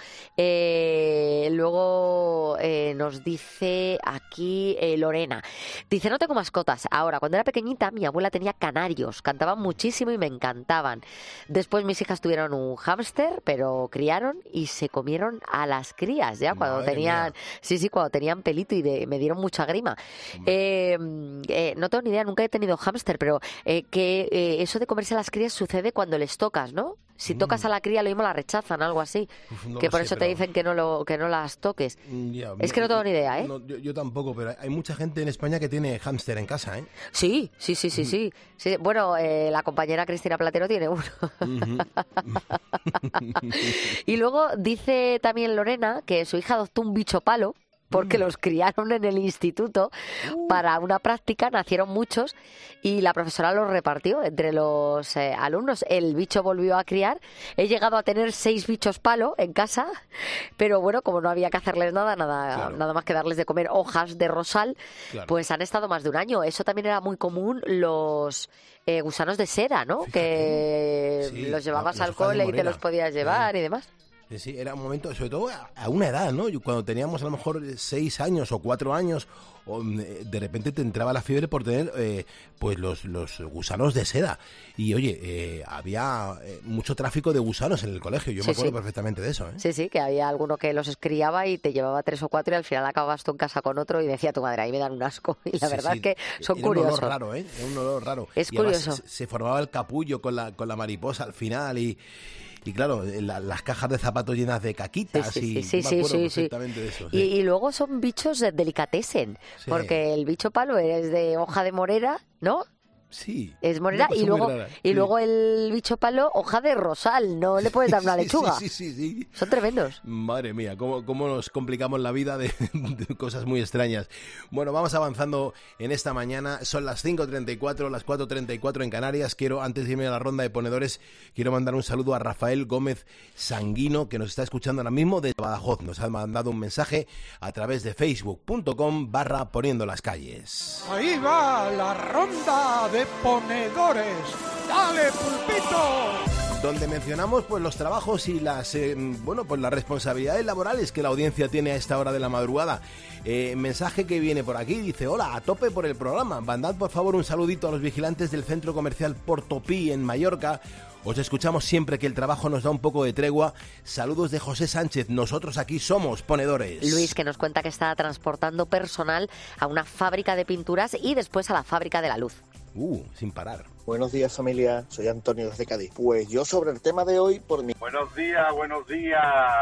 Eh, luego eh, nos dice aquí eh, Lorena. Dice, no tengo mascotas. Ahora, cuando era pequeñita, mi abuela tenía canarios. Cantaban muchísimo y me encantaban. Después mis hijas tuvieron un hámster, pero criaron y se comieron a las crías ya cuando Madre tenían mía. sí sí cuando tenían pelito y de, me dieron mucha grima. Eh, eh, no tengo ni idea, nunca he tenido hámster, pero eh, que eh, eso de comerse a las crías sucede cuando les tocas, ¿no? Si tocas a la cría, lo mismo la rechazan, algo así. Uf, no que por sé, eso te dicen que no lo que no las toques. Ya, es que no tengo ni idea, ¿eh? No, yo, yo tampoco, pero hay mucha gente en España que tiene hámster en casa, ¿eh? Sí, sí, sí, sí, sí. sí. Bueno, eh, la compañera Cristina Platero tiene uno. Y luego dice también Lorena que su hija adoptó un bicho palo porque los criaron en el instituto para una práctica, nacieron muchos y la profesora los repartió entre los eh, alumnos. El bicho volvió a criar. He llegado a tener seis bichos palo en casa, pero bueno, como no había que hacerles nada, nada, claro. nada más que darles de comer hojas de rosal, claro. pues han estado más de un año. Eso también era muy común, los eh, gusanos de seda, ¿no? Fíjate. Que sí, los llevabas al cole y te los podías llevar sí. y demás. Sí, sí, era un momento, sobre todo a una edad, ¿no? Cuando teníamos a lo mejor seis años o cuatro años o, de repente te entraba la fiebre por tener eh, pues los, los gusanos de seda. Y oye, eh, había eh, mucho tráfico de gusanos en el colegio, yo Sí, me acuerdo sí. perfectamente de eso. ¿eh? Sí, sí, que había alguno que los criaba y te llevaba tres o cuatro y al final acababas tú en casa con otro y decía tu madre, ahí me dan un asco. Y la Sí, verdad sí. es que son Era curiosos. un olor raro, ¿eh? Era un olor raro. Es Y además curioso. Se, se formaba el capullo con la, con la mariposa al final y... Y claro, la- las cajas de zapatos llenas de caquitas, Sí, sí, y sí, yo me sí, acuerdo sí, sí. perfectamente de eso. Y, sí. y luego son bichos de delicatessen, Sí. porque el bicho palo es de hoja de morera, ¿no? Sí. Es morera Una cosa y muy luego rara, y sí. luego el bicho palo hoja de rosal, no le puedes dar una Sí, lechuga. Sí, sí, sí, sí. Son tremendos. Madre mía, cómo, cómo nos complicamos la vida de, de cosas muy extrañas. Bueno, vamos avanzando en esta mañana. Son las cinco treinta y cuatro, las cuatro treinta y cuatro en Canarias. Quiero, antes de irme a la ronda de ponedores, quiero mandar un saludo a Rafael Gómez Sanguino, que nos está escuchando ahora mismo de Badajoz. Nos ha mandado un mensaje a través de facebook.com barra poniendo las calles. Ahí va la ronda de ponedores. ¡Dale, pulpito! Donde mencionamos pues los trabajos y las eh, bueno pues las responsabilidades laborales que la audiencia tiene a esta hora de la madrugada. Eh, mensaje que viene por aquí, dice: hola, a tope por el programa. Mandad por favor un saludito a los vigilantes del centro comercial Portopí en Mallorca. Os escuchamos siempre que el trabajo nos da un poco de tregua. Saludos de José Sánchez. Nosotros aquí somos ponedores. Luis, que nos cuenta que está transportando personal a una fábrica de pinturas y después a la fábrica de la luz. Uh, sin parar. Buenos días, familia. Soy Antonio desde Cádiz. Pues yo sobre el tema de hoy, por mi... Buenos días, buenos días.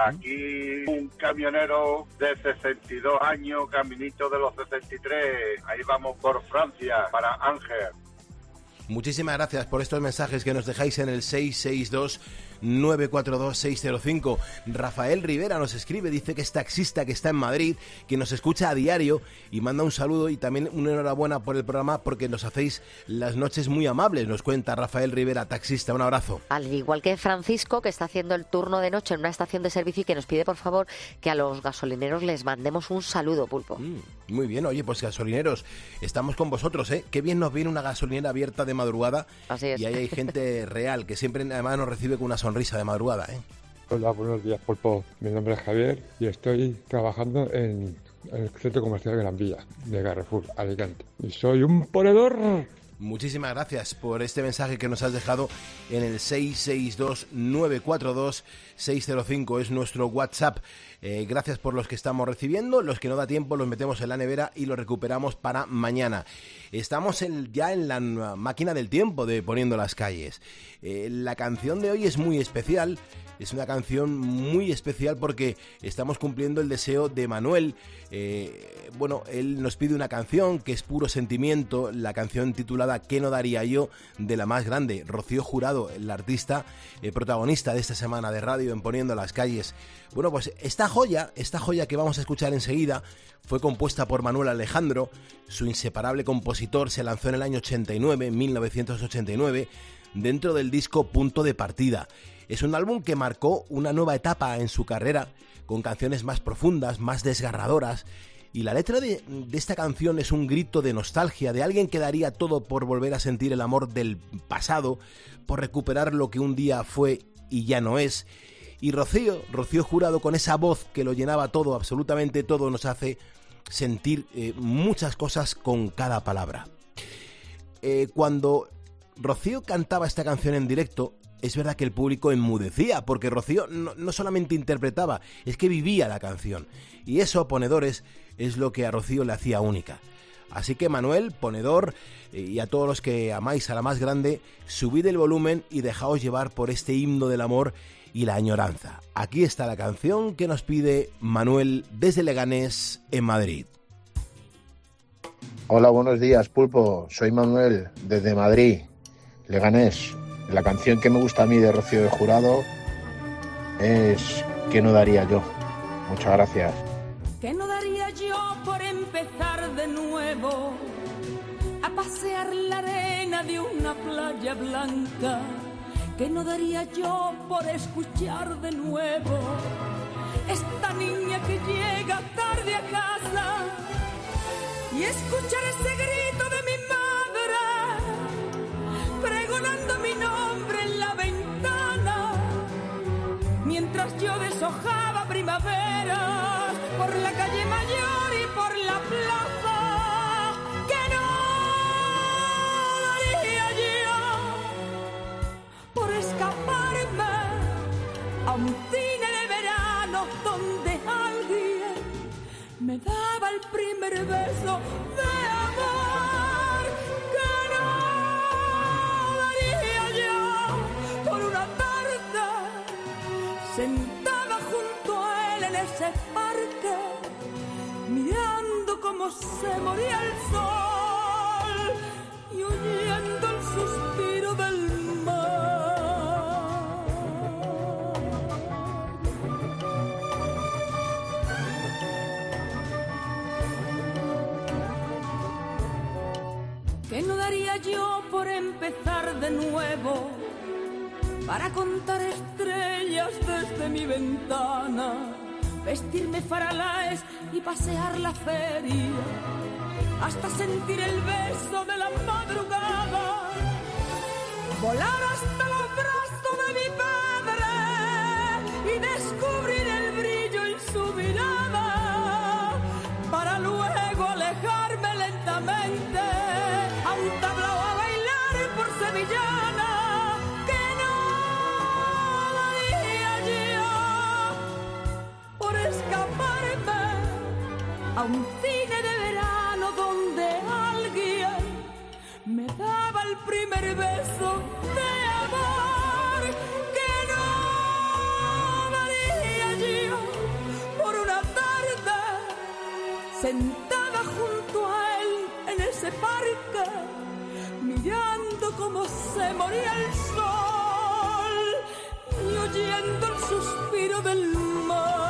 Aquí un camionero de sesenta y dos años, caminito de los sesenta y tres. Ahí vamos por Francia, para Ángel. Muchísimas gracias por estos mensajes que nos dejáis en el seis seis dos nueve cuatro dos seis cero cinco. Rafael Rivera nos escribe, dice que es taxista, que está en Madrid, que nos escucha a diario y manda un saludo y también una enhorabuena por el programa porque nos hacéis las noches muy amables, nos cuenta Rafael Rivera, taxista. Un abrazo. Al igual que Francisco, que está haciendo el turno de noche en una estación de servicio y que nos pide por favor que a los gasolineros les mandemos un saludo, Pulpo. Mm, muy bien, oye, pues gasolineros, estamos con vosotros, ¿eh? Qué bien nos viene una gasolinera abierta de madrugada. Así es. Y ahí hay gente real que siempre además nos recibe con una sonrisa de madrugada, ¿eh? Hola, buenos días, Pulpo. Mi nombre es Javier y estoy trabajando en el centro comercial Gran Vía de Carrefour, Alicante. Y soy un ponedor. Muchísimas gracias por este mensaje que nos has dejado en el seis seis dos nueve cuatro dos seis cero cinco, es nuestro WhatsApp. Eh, gracias por los que estamos recibiendo, los que no da tiempo los metemos en la nevera y los recuperamos para mañana. Estamos en, ya en la máquina del tiempo de Poniendo las Calles. Eh, la canción de hoy es muy especial, es una canción muy especial porque estamos cumpliendo el deseo de Manuel. Eh, bueno, él nos pide una canción que es puro sentimiento, la canción titulada ¿Qué no daría yo?, de la más grande, Rocío Jurado, la artista eh, protagonista de esta semana de radio en Poniendo las Calles. Bueno, pues esta joya, esta joya que vamos a escuchar enseguida fue compuesta por Manuel Alejandro. Su inseparable compositor se lanzó en el año ochenta y nueve, mil novecientos ochenta y nueve, dentro del disco Punto de Partida. Es un álbum que marcó una nueva etapa en su carrera, con canciones más profundas, más desgarradoras, y la letra de, de esta canción es un grito de nostalgia de alguien que daría todo por volver a sentir el amor del pasado, por recuperar lo que un día fue y ya no es. Y Rocío, Rocío Jurado, con esa voz que lo llenaba todo, absolutamente todo, nos hace sentir eh, muchas cosas con cada palabra. Eh, cuando Rocío cantaba esta canción en directo, es verdad que el público enmudecía, porque Rocío no, no solamente interpretaba, es que vivía la canción. Y eso, ponedores, es lo que a Rocío le hacía única. Así que Manuel, ponedor, y a todos los que amáis a la más grande, subid el volumen y dejaos llevar por este himno del amor y la añoranza. Aquí está la canción que nos pide Manuel desde Leganés, en Madrid. Hola, buenos días, Pulpo. Soy Manuel desde Madrid, Leganés. La canción que me gusta a mí de Rocío de Jurado es ¿Qué no daría yo? Muchas gracias. ¿Qué no daría yo por empezar de nuevo a pasear la arena de una playa blanca? ¿Qué no daría yo por escuchar de nuevo esta niña que llega tarde a casa y escuchar ese grito de mi madre pregonando mi nombre en la ventana mientras yo deshojaba primaveras por la calle Mayor y por la plaza? sentada junto a él en ese parque, mirando cómo se moría el sol y oyendo el suspiro del mar. ¿Qué no daría yo por empezar de nuevo? Para contar estrellas desde mi ventana, vestirme faralaes y pasear la feria, hasta sentir el beso de la madrugada, volar hasta los brazos de mi padre y descubrir el brillo en su mirada, para luego alejarme lentamente a un tablao a bailar por sevillana. Escaparme a un cine de verano donde alguien me daba el primer beso de amor, que no daría yo por una tarde sentada junto a él en ese parque, mirando cómo se moría el sol y oyendo el suspiro del mar.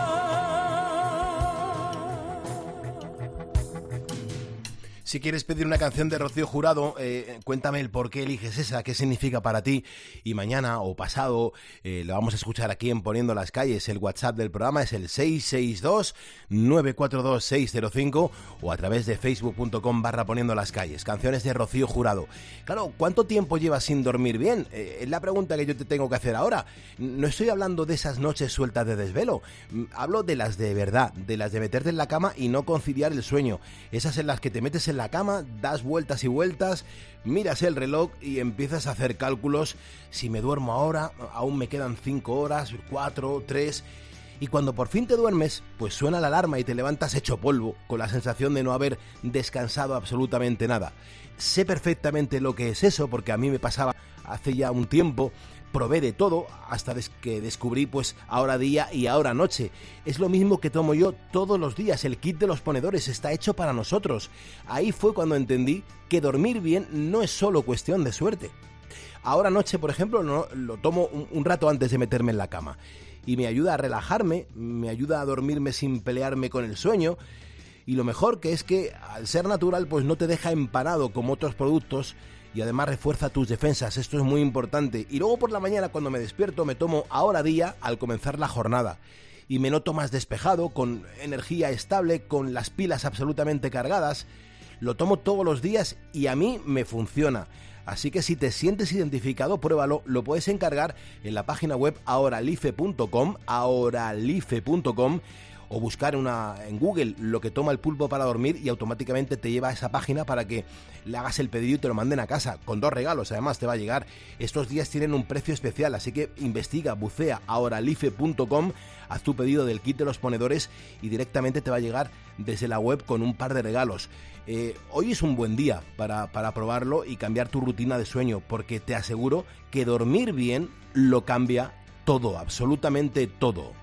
Si quieres pedir una canción de Rocío Jurado, eh, cuéntame el por qué eliges esa, qué significa para ti, y mañana o pasado eh, lo vamos a escuchar aquí en Poniendo las Calles. El WhatsApp del programa es el seis seis dos, nueve cuatro dos, seis cero cinco o a través de facebook punto com barra Poniendo las Calles. Canciones de Rocío Jurado. Claro, ¿cuánto tiempo llevas sin dormir bien? Eh, es la pregunta que yo te tengo que hacer ahora. No estoy hablando de esas noches sueltas de desvelo, hablo de las de verdad, de las de meterte en la cama y no conciliar el sueño. Esas en las que te metes en la cama, das vueltas y vueltas, miras el reloj y empiezas a hacer cálculos. Si me duermo ahora, aún me quedan cinco horas, cuatro, tres... Y cuando por fin te duermes, pues suena la alarma y te levantas hecho polvo, con la sensación de no haber descansado absolutamente nada. Sé perfectamente lo que es eso, porque a mí me pasaba hace ya un tiempo. Probé de todo hasta des- que descubrí pues ahora día y ahora noche. Es lo mismo que tomo yo todos los días. El kit de los ponedores está hecho para nosotros. Ahí fue cuando entendí que dormir bien no es solo cuestión de suerte. Ahora noche, por ejemplo, no, lo tomo un, un rato antes de meterme en la cama. Y me ayuda a relajarme, me ayuda a dormirme sin pelearme con el sueño. Y lo mejor que es que al ser natural pues no te deja empanado como otros productos. Y además refuerza tus defensas, esto es muy importante. Y luego por la mañana cuando me despierto me tomo ahora día al comenzar la jornada. Y me noto más despejado, con energía estable, con las pilas absolutamente cargadas. Lo tomo todos los días y a mí me funciona. Así que si te sientes identificado, pruébalo, lo puedes encargar en la página web ahoralife punto com, ahoralife punto com, o buscar una, en Google lo que toma el pulpo para dormir y automáticamente te lleva a esa página para que le hagas el pedido y te lo manden a casa, con dos regalos, además te va a llegar. Estos días tienen un precio especial, así que investiga, bucea ahoralife punto com, haz tu pedido del kit de los ponedores y directamente te va a llegar desde la web con un par de regalos. Eh, hoy es un buen día para, para probarlo y cambiar tu rutina de sueño, porque te aseguro que dormir bien lo cambia todo, absolutamente todo.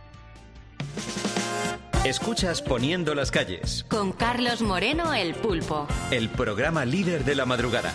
Escuchas Poniendo las Calles, Con Carlos Moreno, el Pulpo. el programa líder de la madrugada.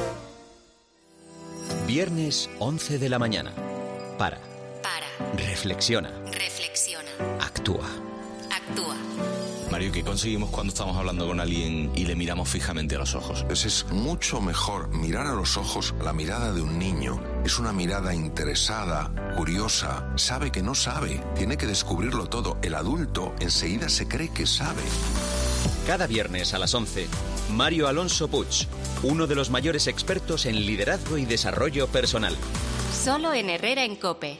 Viernes once de la mañana. Para. Para. Reflexiona. Reflexiona. Actúa. Actúa. Mario, ¿qué conseguimos cuando estamos hablando con alguien y le miramos fijamente a los ojos? Pues es mucho mejor mirar a los ojos la mirada de un niño. Es una mirada interesada, curiosa, sabe que no sabe, tiene que descubrirlo todo. El adulto enseguida se cree que sabe. Cada viernes a las once, Mario Alonso Puig, uno de los mayores expertos en liderazgo y desarrollo personal. Solo en Herrera en COPE.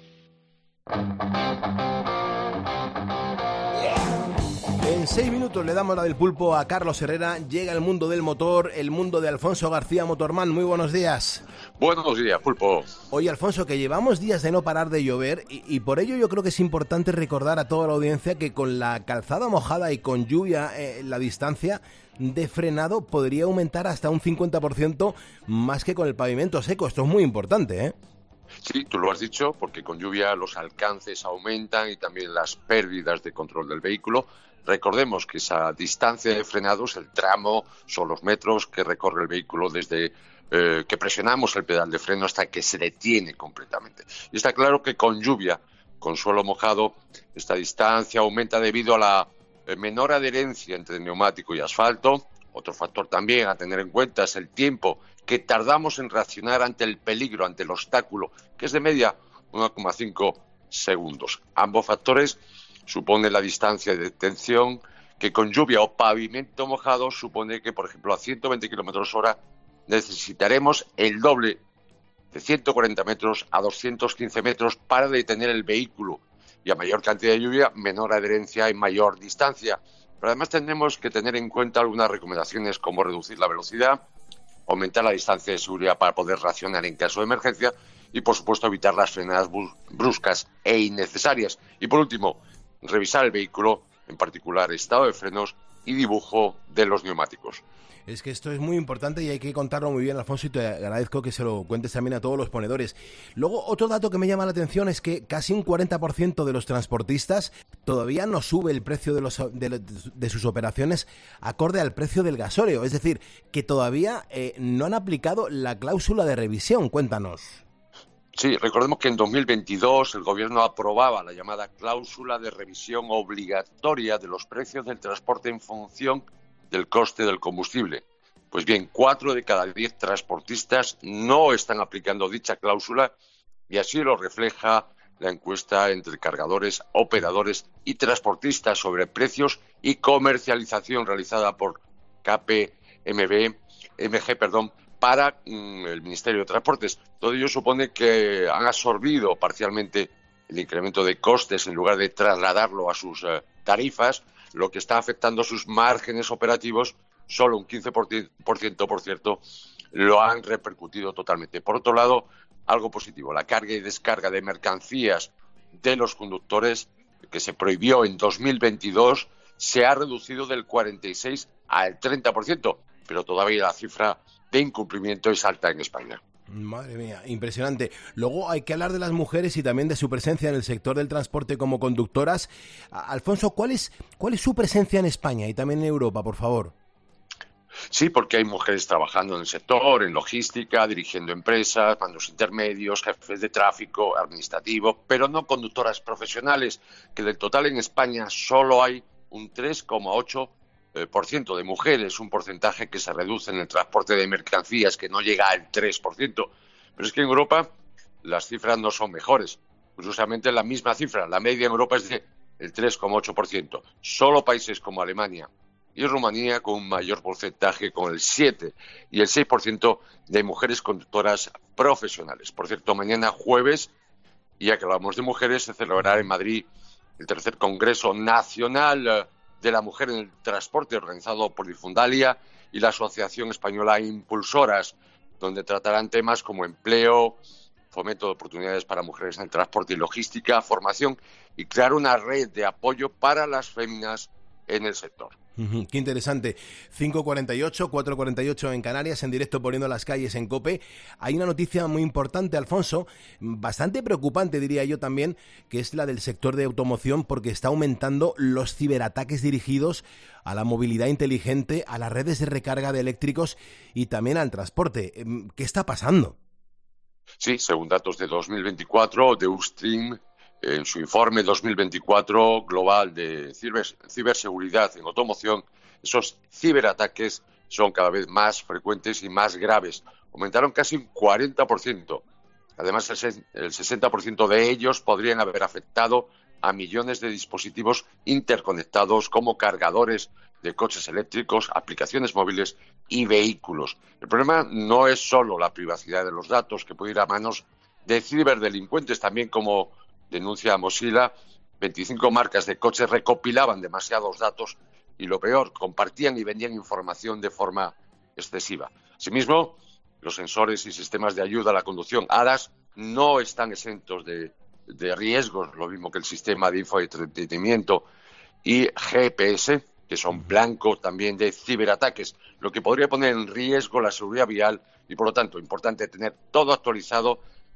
En seis minutos le damos la del pulpo a Carlos Herrera. Llega el mundo del motor, el mundo de Alfonso García Motorman. Muy buenos días. Buenos días, pulpo. Oye, Alfonso, que llevamos días de no parar de llover y, y por ello yo creo que es importante recordar a toda la audiencia que con la calzada mojada y con lluvia eh, la distancia de frenado podría aumentar hasta un cincuenta por ciento más que con el pavimento seco. Esto es muy importante, ¿eh? Sí, tú lo has dicho, porque con lluvia los alcances aumentan y también las pérdidas de control del vehículo. Recordemos que esa distancia de frenados, el tramo, son los metros que recorre el vehículo desde eh, que presionamos el pedal de freno hasta que se detiene completamente. Y está claro que con lluvia, con suelo mojado, esta distancia aumenta debido a la eh, menor adherencia entre neumático y asfalto. Otro factor también a tener en cuenta es el tiempo que tardamos en reaccionar ante el peligro, ante el obstáculo, que es de media uno coma cinco segundos. Ambos factores suponen la distancia de detención, que con lluvia o pavimento mojado supone que, por ejemplo, a ciento veinte kilómetros hora necesitaremos el doble, de ciento cuarenta metros a doscientos quince metros para detener el vehículo. Y a mayor cantidad de lluvia, menor adherencia y mayor distancia. Pero además tenemos que tener en cuenta algunas recomendaciones como reducir la velocidad, aumentar la distancia de seguridad para poder reaccionar en caso de emergencia y, por supuesto, evitar las frenadas bruscas e innecesarias. Y, por último, revisar el vehículo, en particular estado de frenos y dibujo de los neumáticos. Es que esto es muy importante y hay que contarlo muy bien, Alfonso, y te agradezco que se lo cuentes también a todos los ponedores. Luego, otro dato que me llama la atención es que casi un cuarenta por ciento de los transportistas todavía no sube el precio de, los, de, de sus operaciones acorde al precio del gasóleo. Es decir, que todavía eh, no han aplicado la cláusula de revisión. Cuéntanos. Sí, recordemos que en dos mil veintidós el Gobierno aprobaba la llamada cláusula de revisión obligatoria de los precios del transporte en función del coste del combustible. Pues bien, cuatro de cada diez transportistas no están aplicando dicha cláusula y así lo refleja la encuesta entre cargadores, operadores y transportistas sobre precios y comercialización realizada por K P M G, perdón, para mm, el Ministerio de Transportes. Todo ello supone que han absorbido parcialmente el incremento de costes en lugar de trasladarlo a sus eh, tarifas, lo que está afectando sus márgenes operativos. Solo un quince por ciento, por cierto, lo han repercutido totalmente. Por otro lado, algo positivo, la carga y descarga de mercancías de los conductores, que se prohibió en dos mil veintidós, se ha reducido del cuarenta y seis al treinta por ciento, pero todavía la cifra de incumplimiento es alta en España. Madre mía, impresionante. Luego hay que hablar de las mujeres y también de su presencia en el sector del transporte como conductoras. Alfonso, ¿cuál es, cuál es su presencia en España y también en Europa, por favor? Sí, porque hay mujeres trabajando en el sector, en logística, dirigiendo empresas, mandos intermedios, jefes de tráfico, administrativo, pero no conductoras profesionales, que del total en España solo hay un tres coma ocho por ciento de mujeres, un porcentaje que se reduce en el transporte de mercancías, que no llega al tres por ciento. Pero es que en Europa las cifras no son mejores. Curiosamente, la misma cifra, la media en Europa es de el tres coma ocho por ciento. Solo países como Alemania y Rumanía con un mayor porcentaje, con el siete por ciento y el seis por ciento de mujeres conductoras profesionales. Por cierto, mañana jueves, ya que hablamos de mujeres, se celebrará en Madrid el tercer Congreso Nacional de la Mujer en el Transporte, organizado por Difundalia y la Asociación Española Impulsoras, donde tratarán temas como empleo, fomento de oportunidades para mujeres en el transporte y logística, formación y crear una red de apoyo para las féminas en el sector. Uh-huh, qué interesante. cinco cuarenta y ocho, cuatro cuarenta y ocho en Canarias, en directo poniendo las calles en COPE. Hay una noticia muy importante, Alfonso, bastante preocupante diría yo también, que es la del sector de automoción, porque está aumentando los ciberataques dirigidos a la movilidad inteligente, a las redes de recarga de eléctricos y también al transporte. ¿Qué está pasando? Sí, según datos de dos mil veinticuatro, de Ustream, en su informe dos mil veinticuatro global de ciber, ciberseguridad en automoción, esos ciberataques son cada vez más frecuentes y más graves. Aumentaron casi un cuarenta por ciento. Además, el sesenta por ciento de ellos podrían haber afectado a millones de dispositivos interconectados como cargadores de coches eléctricos, aplicaciones móviles y vehículos. El problema no es solo la privacidad de los datos, que puede ir a manos de ciberdelincuentes, también como denuncia Mozilla, veinticinco marcas de coches recopilaban demasiados datos y, lo peor, compartían y vendían información de forma excesiva. Asimismo, los sensores y sistemas de ayuda a la conducción, A D A S, no están exentos de, de riesgos, lo mismo que el sistema de infoentretenimiento y G P S, que son blanco también de ciberataques, lo que podría poner en riesgo la seguridad vial y, por lo tanto, importante tener todo actualizado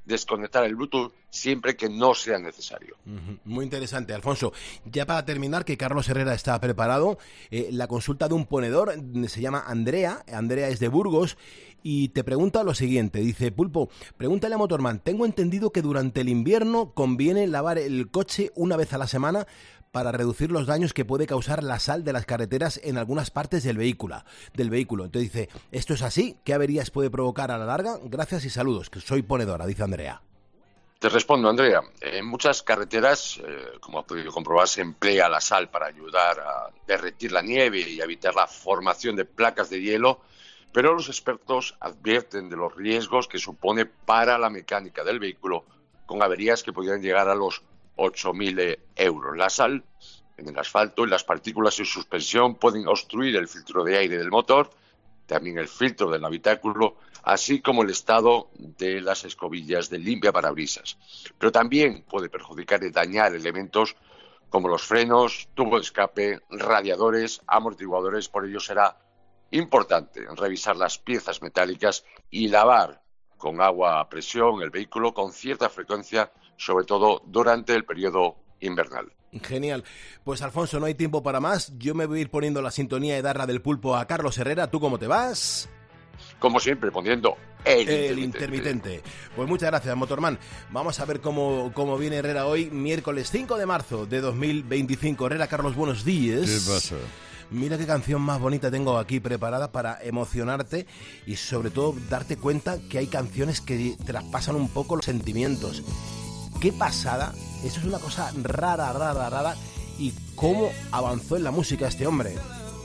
desconectar el Bluetooth siempre que no sea necesario. Uh-huh. Muy interesante, Alfonso. Ya para terminar, que Carlos Herrera está preparado, eh, la consulta de un ponedor se llama Andrea, Andrea es de Burgos, y te pregunta lo siguiente, dice: Pulpo, pregúntale a Motorman, tengo entendido que durante el invierno conviene lavar el coche una vez a la semana para reducir los daños que puede causar la sal de las carreteras en algunas partes del vehículo. Del vehículo. Entonces dice, ¿esto es así? ¿Qué averías puede provocar a la larga? Gracias y saludos, que soy ponedora, dice Andrea. Te respondo, Andrea. En muchas carreteras, eh, como has podido comprobar, se emplea la sal para ayudar a derretir la nieve y evitar la formación de placas de hielo, pero los expertos advierten de los riesgos que supone para la mecánica del vehículo, con averías que podrían llegar a los ocho mil euros. La sal en el asfalto y las partículas en suspensión pueden obstruir el filtro de aire del motor, también el filtro del habitáculo, así como el estado de las escobillas de limpia parabrisas. Pero también puede perjudicar y dañar elementos como los frenos, tubo de escape, radiadores, amortiguadores. Por ello será importante revisar las piezas metálicas y lavar con agua a presión el vehículo con cierta frecuencia, sobre todo durante el periodo invernal. Genial. Pues Alfonso, no hay tiempo para más. Yo me voy a ir poniendo la sintonía de Darla del Pulpo a Carlos Herrera. ¿Tú cómo te vas? Como siempre, poniendo el, el intermitente. intermitente. Pues muchas gracias, Motorman. Vamos a ver cómo, cómo viene Herrera hoy, miércoles cinco de marzo de dos mil veinticinco. Herrera, Carlos, buenos días. ¿Qué pasa? Mira qué canción más bonita tengo aquí preparada para emocionarte y sobre todo darte cuenta que hay canciones que traspasan un poco los sentimientos. ¡Qué pasada! Eso es una cosa rara, rara, rara. Y cómo avanzó en la música este hombre.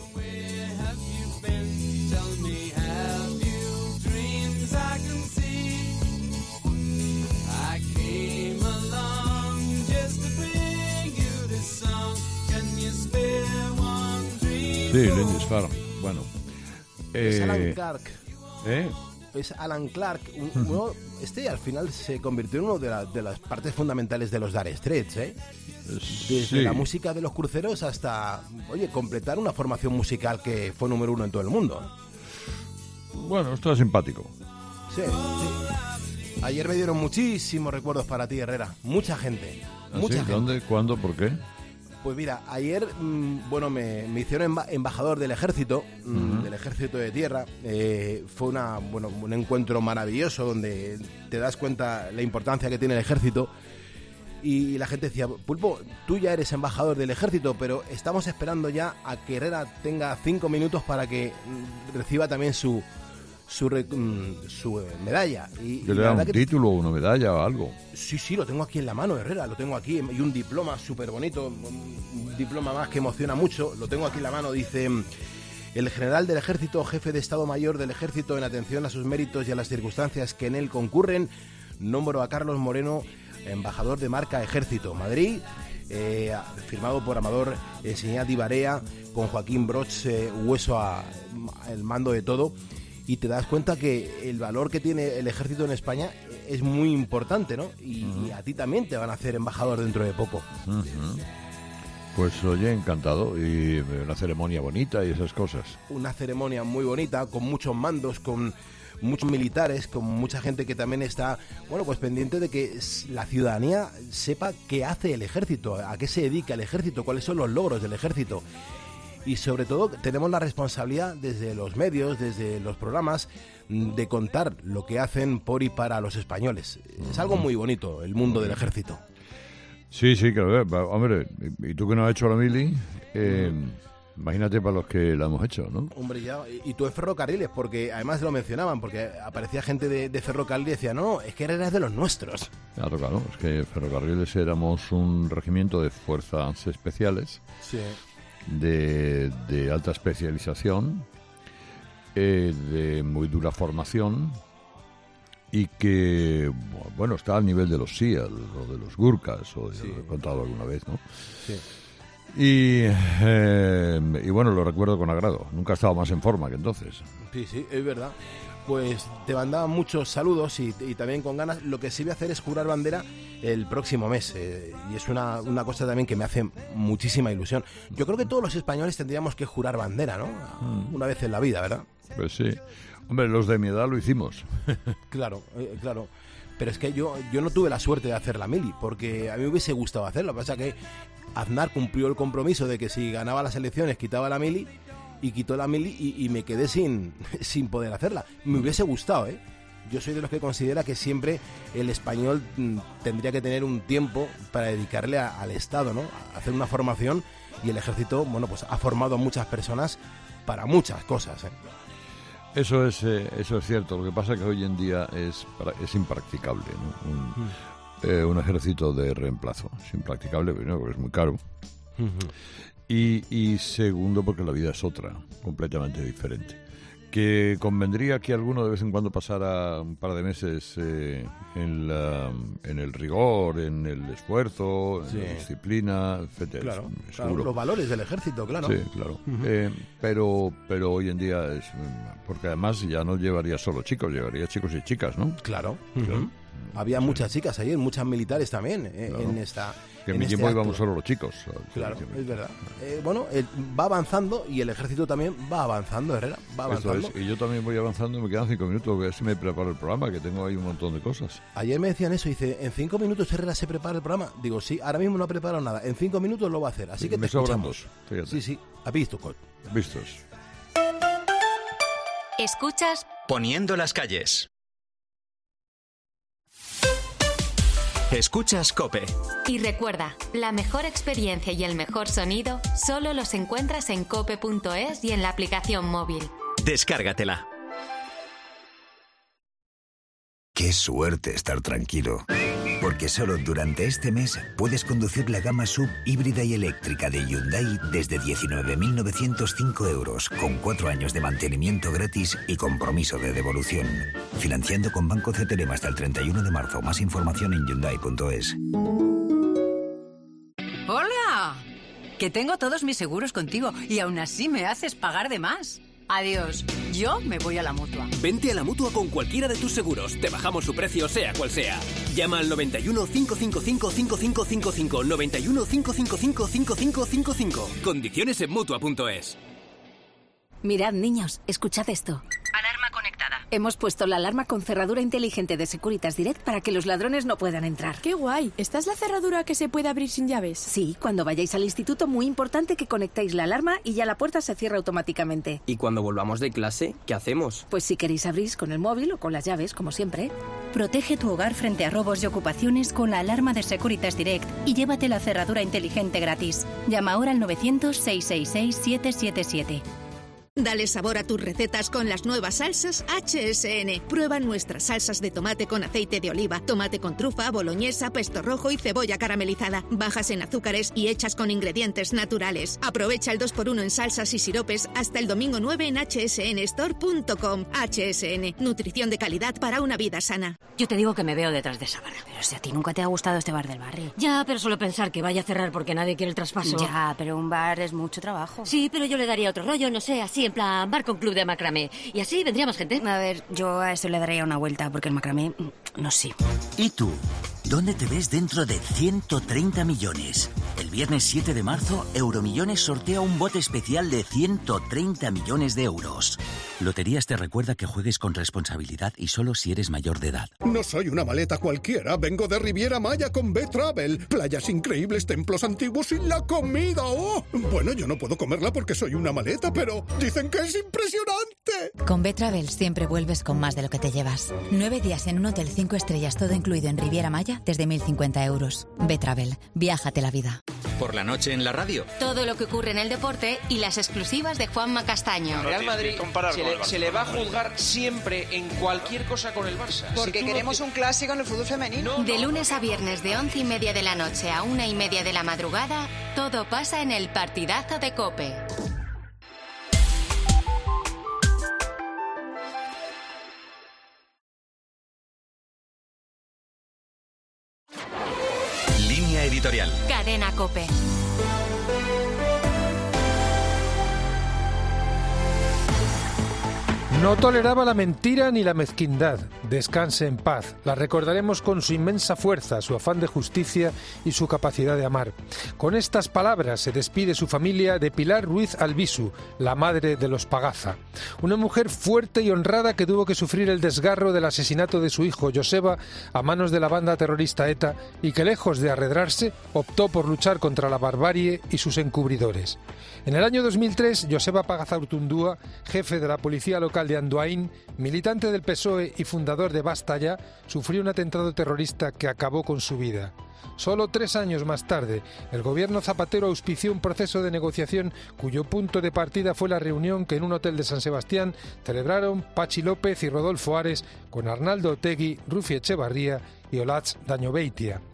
Sí, Lindisfarne. Bueno. Es Eh, Alan Clark. ¿Eh? Es Alan Clark. Un- uno, este al final se convirtió en una de, la- de las partes fundamentales de los Dire Straits, ¿eh? Desde Sí. la música de los cruceros hasta, oye, completar una formación musical que fue número uno en todo el mundo. Bueno, está simpático. Sí, sí. Ayer me dieron muchísimos recuerdos para ti, Herrera. Mucha gente. ¿Ah, Mucha sí? gente. ¿Dónde? ¿Cuándo? ¿Por qué? Pues mira, ayer, mmm, bueno, me, me hicieron emba- embajador del ejército, mmm, Ujú. del ejército de tierra. Eh, fue una, bueno, un encuentro maravilloso donde te das cuenta la importancia que tiene el ejército. Y la gente decía, Pulpo, tú ya eres embajador del ejército, pero estamos esperando ya a que Herrera tenga cinco minutos para que mm, reciba también su su, re- mm, su eh, medalla. Y, ¿Que y le la da un verdad que título, una medalla o algo? sí, sí, lo tengo aquí en la mano, Herrera, lo tengo aquí, y un diploma súper bonito, un diploma más que emociona mucho, lo tengo aquí en la mano, dice: el general del ejército, jefe de Estado Mayor del ejército, en atención a sus méritos y a las circunstancias que en él concurren, nombro a Carlos Moreno, embajador de marca Ejército, Madrid, eh, firmado por Amador Enseñat y Barea, con Joaquín Broch, eh, hueso a, el mando de todo. Y te das cuenta que el valor que tiene el ejército en España es muy importante, ¿no? Y, Ujú. y a ti también te van a hacer embajador dentro de poco. Ujú. Pues oye, encantado. Y una ceremonia bonita y esas cosas. Una ceremonia muy bonita, con muchos mandos, con muchos militares, con mucha gente que también está, bueno, pues pendiente de que s- la ciudadanía sepa qué hace el ejército, a qué se dedica el ejército, cuáles son los logros del ejército. Y sobre todo tenemos la responsabilidad desde los medios, desde los programas, mm, de contar lo que hacen por y para los españoles. Es algo muy bonito el mundo del ejército. Sí, sí, claro. va, Hombre, y tú que no has hecho la mili, eh, imagínate para los que la hemos hecho, ¿no? Hombre, ya, y tú en ferrocarriles, porque además lo mencionaban, porque aparecía gente de, de ferrocarril y decía, no, no, es que Herrera es de los nuestros. Claro, claro. Es que Ferrocarriles éramos un regimiento de fuerzas especiales. Sí. de, de alta especialización, eh, de muy dura formación y que, bueno, está al nivel de los S E A L o de los Gurkhas, o Sí. lo he contado alguna vez, ¿no? Sí. Y, eh, y bueno, lo recuerdo con agrado. Nunca he estado más en forma que entonces. Sí, sí, es verdad. Pues te mandaban muchos saludos y, y también con ganas. Lo que sí voy a hacer es jurar bandera el próximo mes. eh, y es una, una cosa también que me hace muchísima ilusión. Yo creo que todos los españoles tendríamos que jurar bandera, ¿no? Mm. Una vez en la vida, ¿verdad? Pues sí. Hombre, los de mi edad lo hicimos. Claro, eh, claro. Pero es que yo, yo no tuve la suerte de hacer la mili, porque a mí me hubiese gustado hacerlo. Lo que pasa es que Aznar cumplió el compromiso de que si ganaba las elecciones quitaba la mili, y quitó la mili y, y me quedé sin, sin poder hacerla. Me hubiese gustado, ¿eh? Yo soy de los que considera que siempre el español mm, tendría que tener un tiempo para dedicarle a, al Estado, ¿no? A hacer una formación, y el ejército, bueno, pues ha formado a muchas personas para muchas cosas, ¿eh? Eso es, eh, eso es cierto. Lo que pasa es que hoy en día es, es impracticable, ¿no? Un, mm. eh, un ejército de reemplazo. Es impracticable, primero porque es muy caro. Uh-huh. Y, y segundo porque la vida es otra, completamente diferente. Que convendría que alguno de vez en cuando pasara un par de meses eh, en, la, en el rigor, en el esfuerzo, sí. en la disciplina, etcétera. Claro, claro, los valores del ejército, claro. Sí, claro. Uh-huh. eh, pero, pero hoy en día es... Porque además ya no llevaría solo chicos, llevaría chicos y chicas, ¿no? Claro. Uh-huh. claro. Había muchas chicas ayer, muchas militares también eh, claro. en esta... Que en mi tiempo íbamos solo los chicos. Claro, es verdad. Eh, bueno, eh, va avanzando y el ejército también va avanzando, Herrera, va avanzando. Esto es, y yo también voy avanzando y me quedan cinco minutos, a ver si me preparo el programa, que tengo ahí un montón de cosas. Ayer me decían eso, dice, ¿en cinco minutos Herrera se prepara el programa? Digo, sí, ahora mismo no ha preparado nada, en cinco minutos lo va a hacer, así que me te sobran escuchamos. dos, fíjate. Sí, sí, ha visto. Vistos. Escuchas Poniendo las calles. Escuchas COPE. Y recuerda, la mejor experiencia y el mejor sonido solo los encuentras en cope punto es y en la aplicación móvil. Descárgatela. Qué suerte estar tranquilo. Porque solo durante este mes puedes conducir la gama sub híbrida y eléctrica de Hyundai desde diecinueve mil novecientos cinco euros, con cuatro años de mantenimiento gratis y compromiso de devolución. Financiando con Banco C T L M hasta el treinta y uno de marzo. Más información en hyundai punto es. ¡Hola! Que tengo todos mis seguros contigo y aún así me haces pagar de más. Adiós. Yo me voy a la Mutua. Vente a la Mutua con cualquiera de tus seguros. Te bajamos su precio, sea cual sea. Llama al noventa y uno, cinco cinco cinco, cinco cinco cinco cinco. noventa y uno, cinco cinco cinco, cinco cinco cinco cinco. Condiciones en Mutua punto es. Mirad, niños, escuchad esto. Alarma conectada. Hemos puesto la alarma con cerradura inteligente de Securitas Direct para que los ladrones no puedan entrar. ¡Qué guay! ¿Esta es la cerradura que se puede abrir sin llaves? Sí, cuando vayáis al instituto, muy importante que conectéis la alarma y ya la puerta se cierra automáticamente. ¿Y cuando volvamos de clase, qué hacemos? Pues si queréis abrís con el móvil o con las llaves, como siempre. Protege tu hogar frente a robos y ocupaciones con la alarma de Securitas Direct y llévate la cerradura inteligente gratis. Llama ahora al novecientos, seiscientos sesenta y seis, siete siete siete. Dale sabor a tus recetas con las nuevas salsas H S N. Prueba nuestras salsas de tomate con aceite de oliva, tomate con trufa, boloñesa, pesto rojo y cebolla caramelizada. Bajas en azúcares y hechas con ingredientes naturales. Aprovecha el dos por uno en salsas y siropes hasta el domingo nueve en h s n store punto com. H S N. Nutrición de calidad para una vida sana. Yo te digo que me veo detrás de esa barra. Pero si a ti nunca te ha gustado este bar del barrio. Ya, pero solo pensar que vaya a cerrar porque nadie quiere el traspaso. Ya, pero un bar es mucho trabajo. Sí, pero yo le daría otro rollo, no sé, así en plan bar con club de macramé. Y así vendría más gente. A ver, yo a esto le daría una vuelta porque el macramé, no sé. ¿Y tú? ¿Dónde te ves dentro de ciento treinta millones? El viernes siete de marzo, Euromillones sortea un bote especial de ciento treinta millones de euros. Loterías te recuerda que juegues con responsabilidad y solo si eres mayor de edad. No soy una maleta cualquiera, vengo de Riviera Maya con B-Travel. Playas increíbles, templos antiguos y la comida. ¡Oh! Bueno, yo no puedo comerla porque soy una maleta, pero dicen que es impresionante. Con B-Travel siempre vuelves con más de lo que te llevas. Nueve días en un hotel cinco estrellas, todo incluido en Riviera Maya, desde mil cincuenta euros. B-Travel, viájate la vida. Por la noche en la radio. Todo lo que ocurre en el deporte y las exclusivas de Juanma Castaño. Real Madrid se le, se le va a juzgar siempre en cualquier cosa con el Barça. Porque si queremos no... un clásico en el fútbol femenino. No, de no, lunes a viernes de once y media de la noche a una y media de la madrugada, todo pasa en el partidazo de COPE. Línea editorial. Cadena COPE. No toleraba la mentira ni la mezquindad. Descanse en paz. La recordaremos con su inmensa fuerza, su afán de justicia y su capacidad de amar. Con estas palabras se despide su familia de Pilar Ruiz Albisu, la madre de los Pagaza. Una mujer fuerte y honrada que tuvo que sufrir el desgarro del asesinato de su hijo Joseba a manos de la banda terrorista ETA y que, lejos de arredrarse, optó por luchar contra la barbarie y sus encubridores. En el año dos mil tres, Joseba Pagazaurtundúa, jefe de la policía local de Andoain, militante del P S O E y fundador de Basta Ya, sufrió un atentado terrorista que acabó con su vida. Solo tres años más tarde, el gobierno Zapatero auspició un proceso de negociación cuyo punto de partida fue la reunión que en un hotel de San Sebastián celebraron Pachi López y Rodolfo Ares con Arnaldo Otegi, Rufi Echevarría y Olatz Dañobeitia.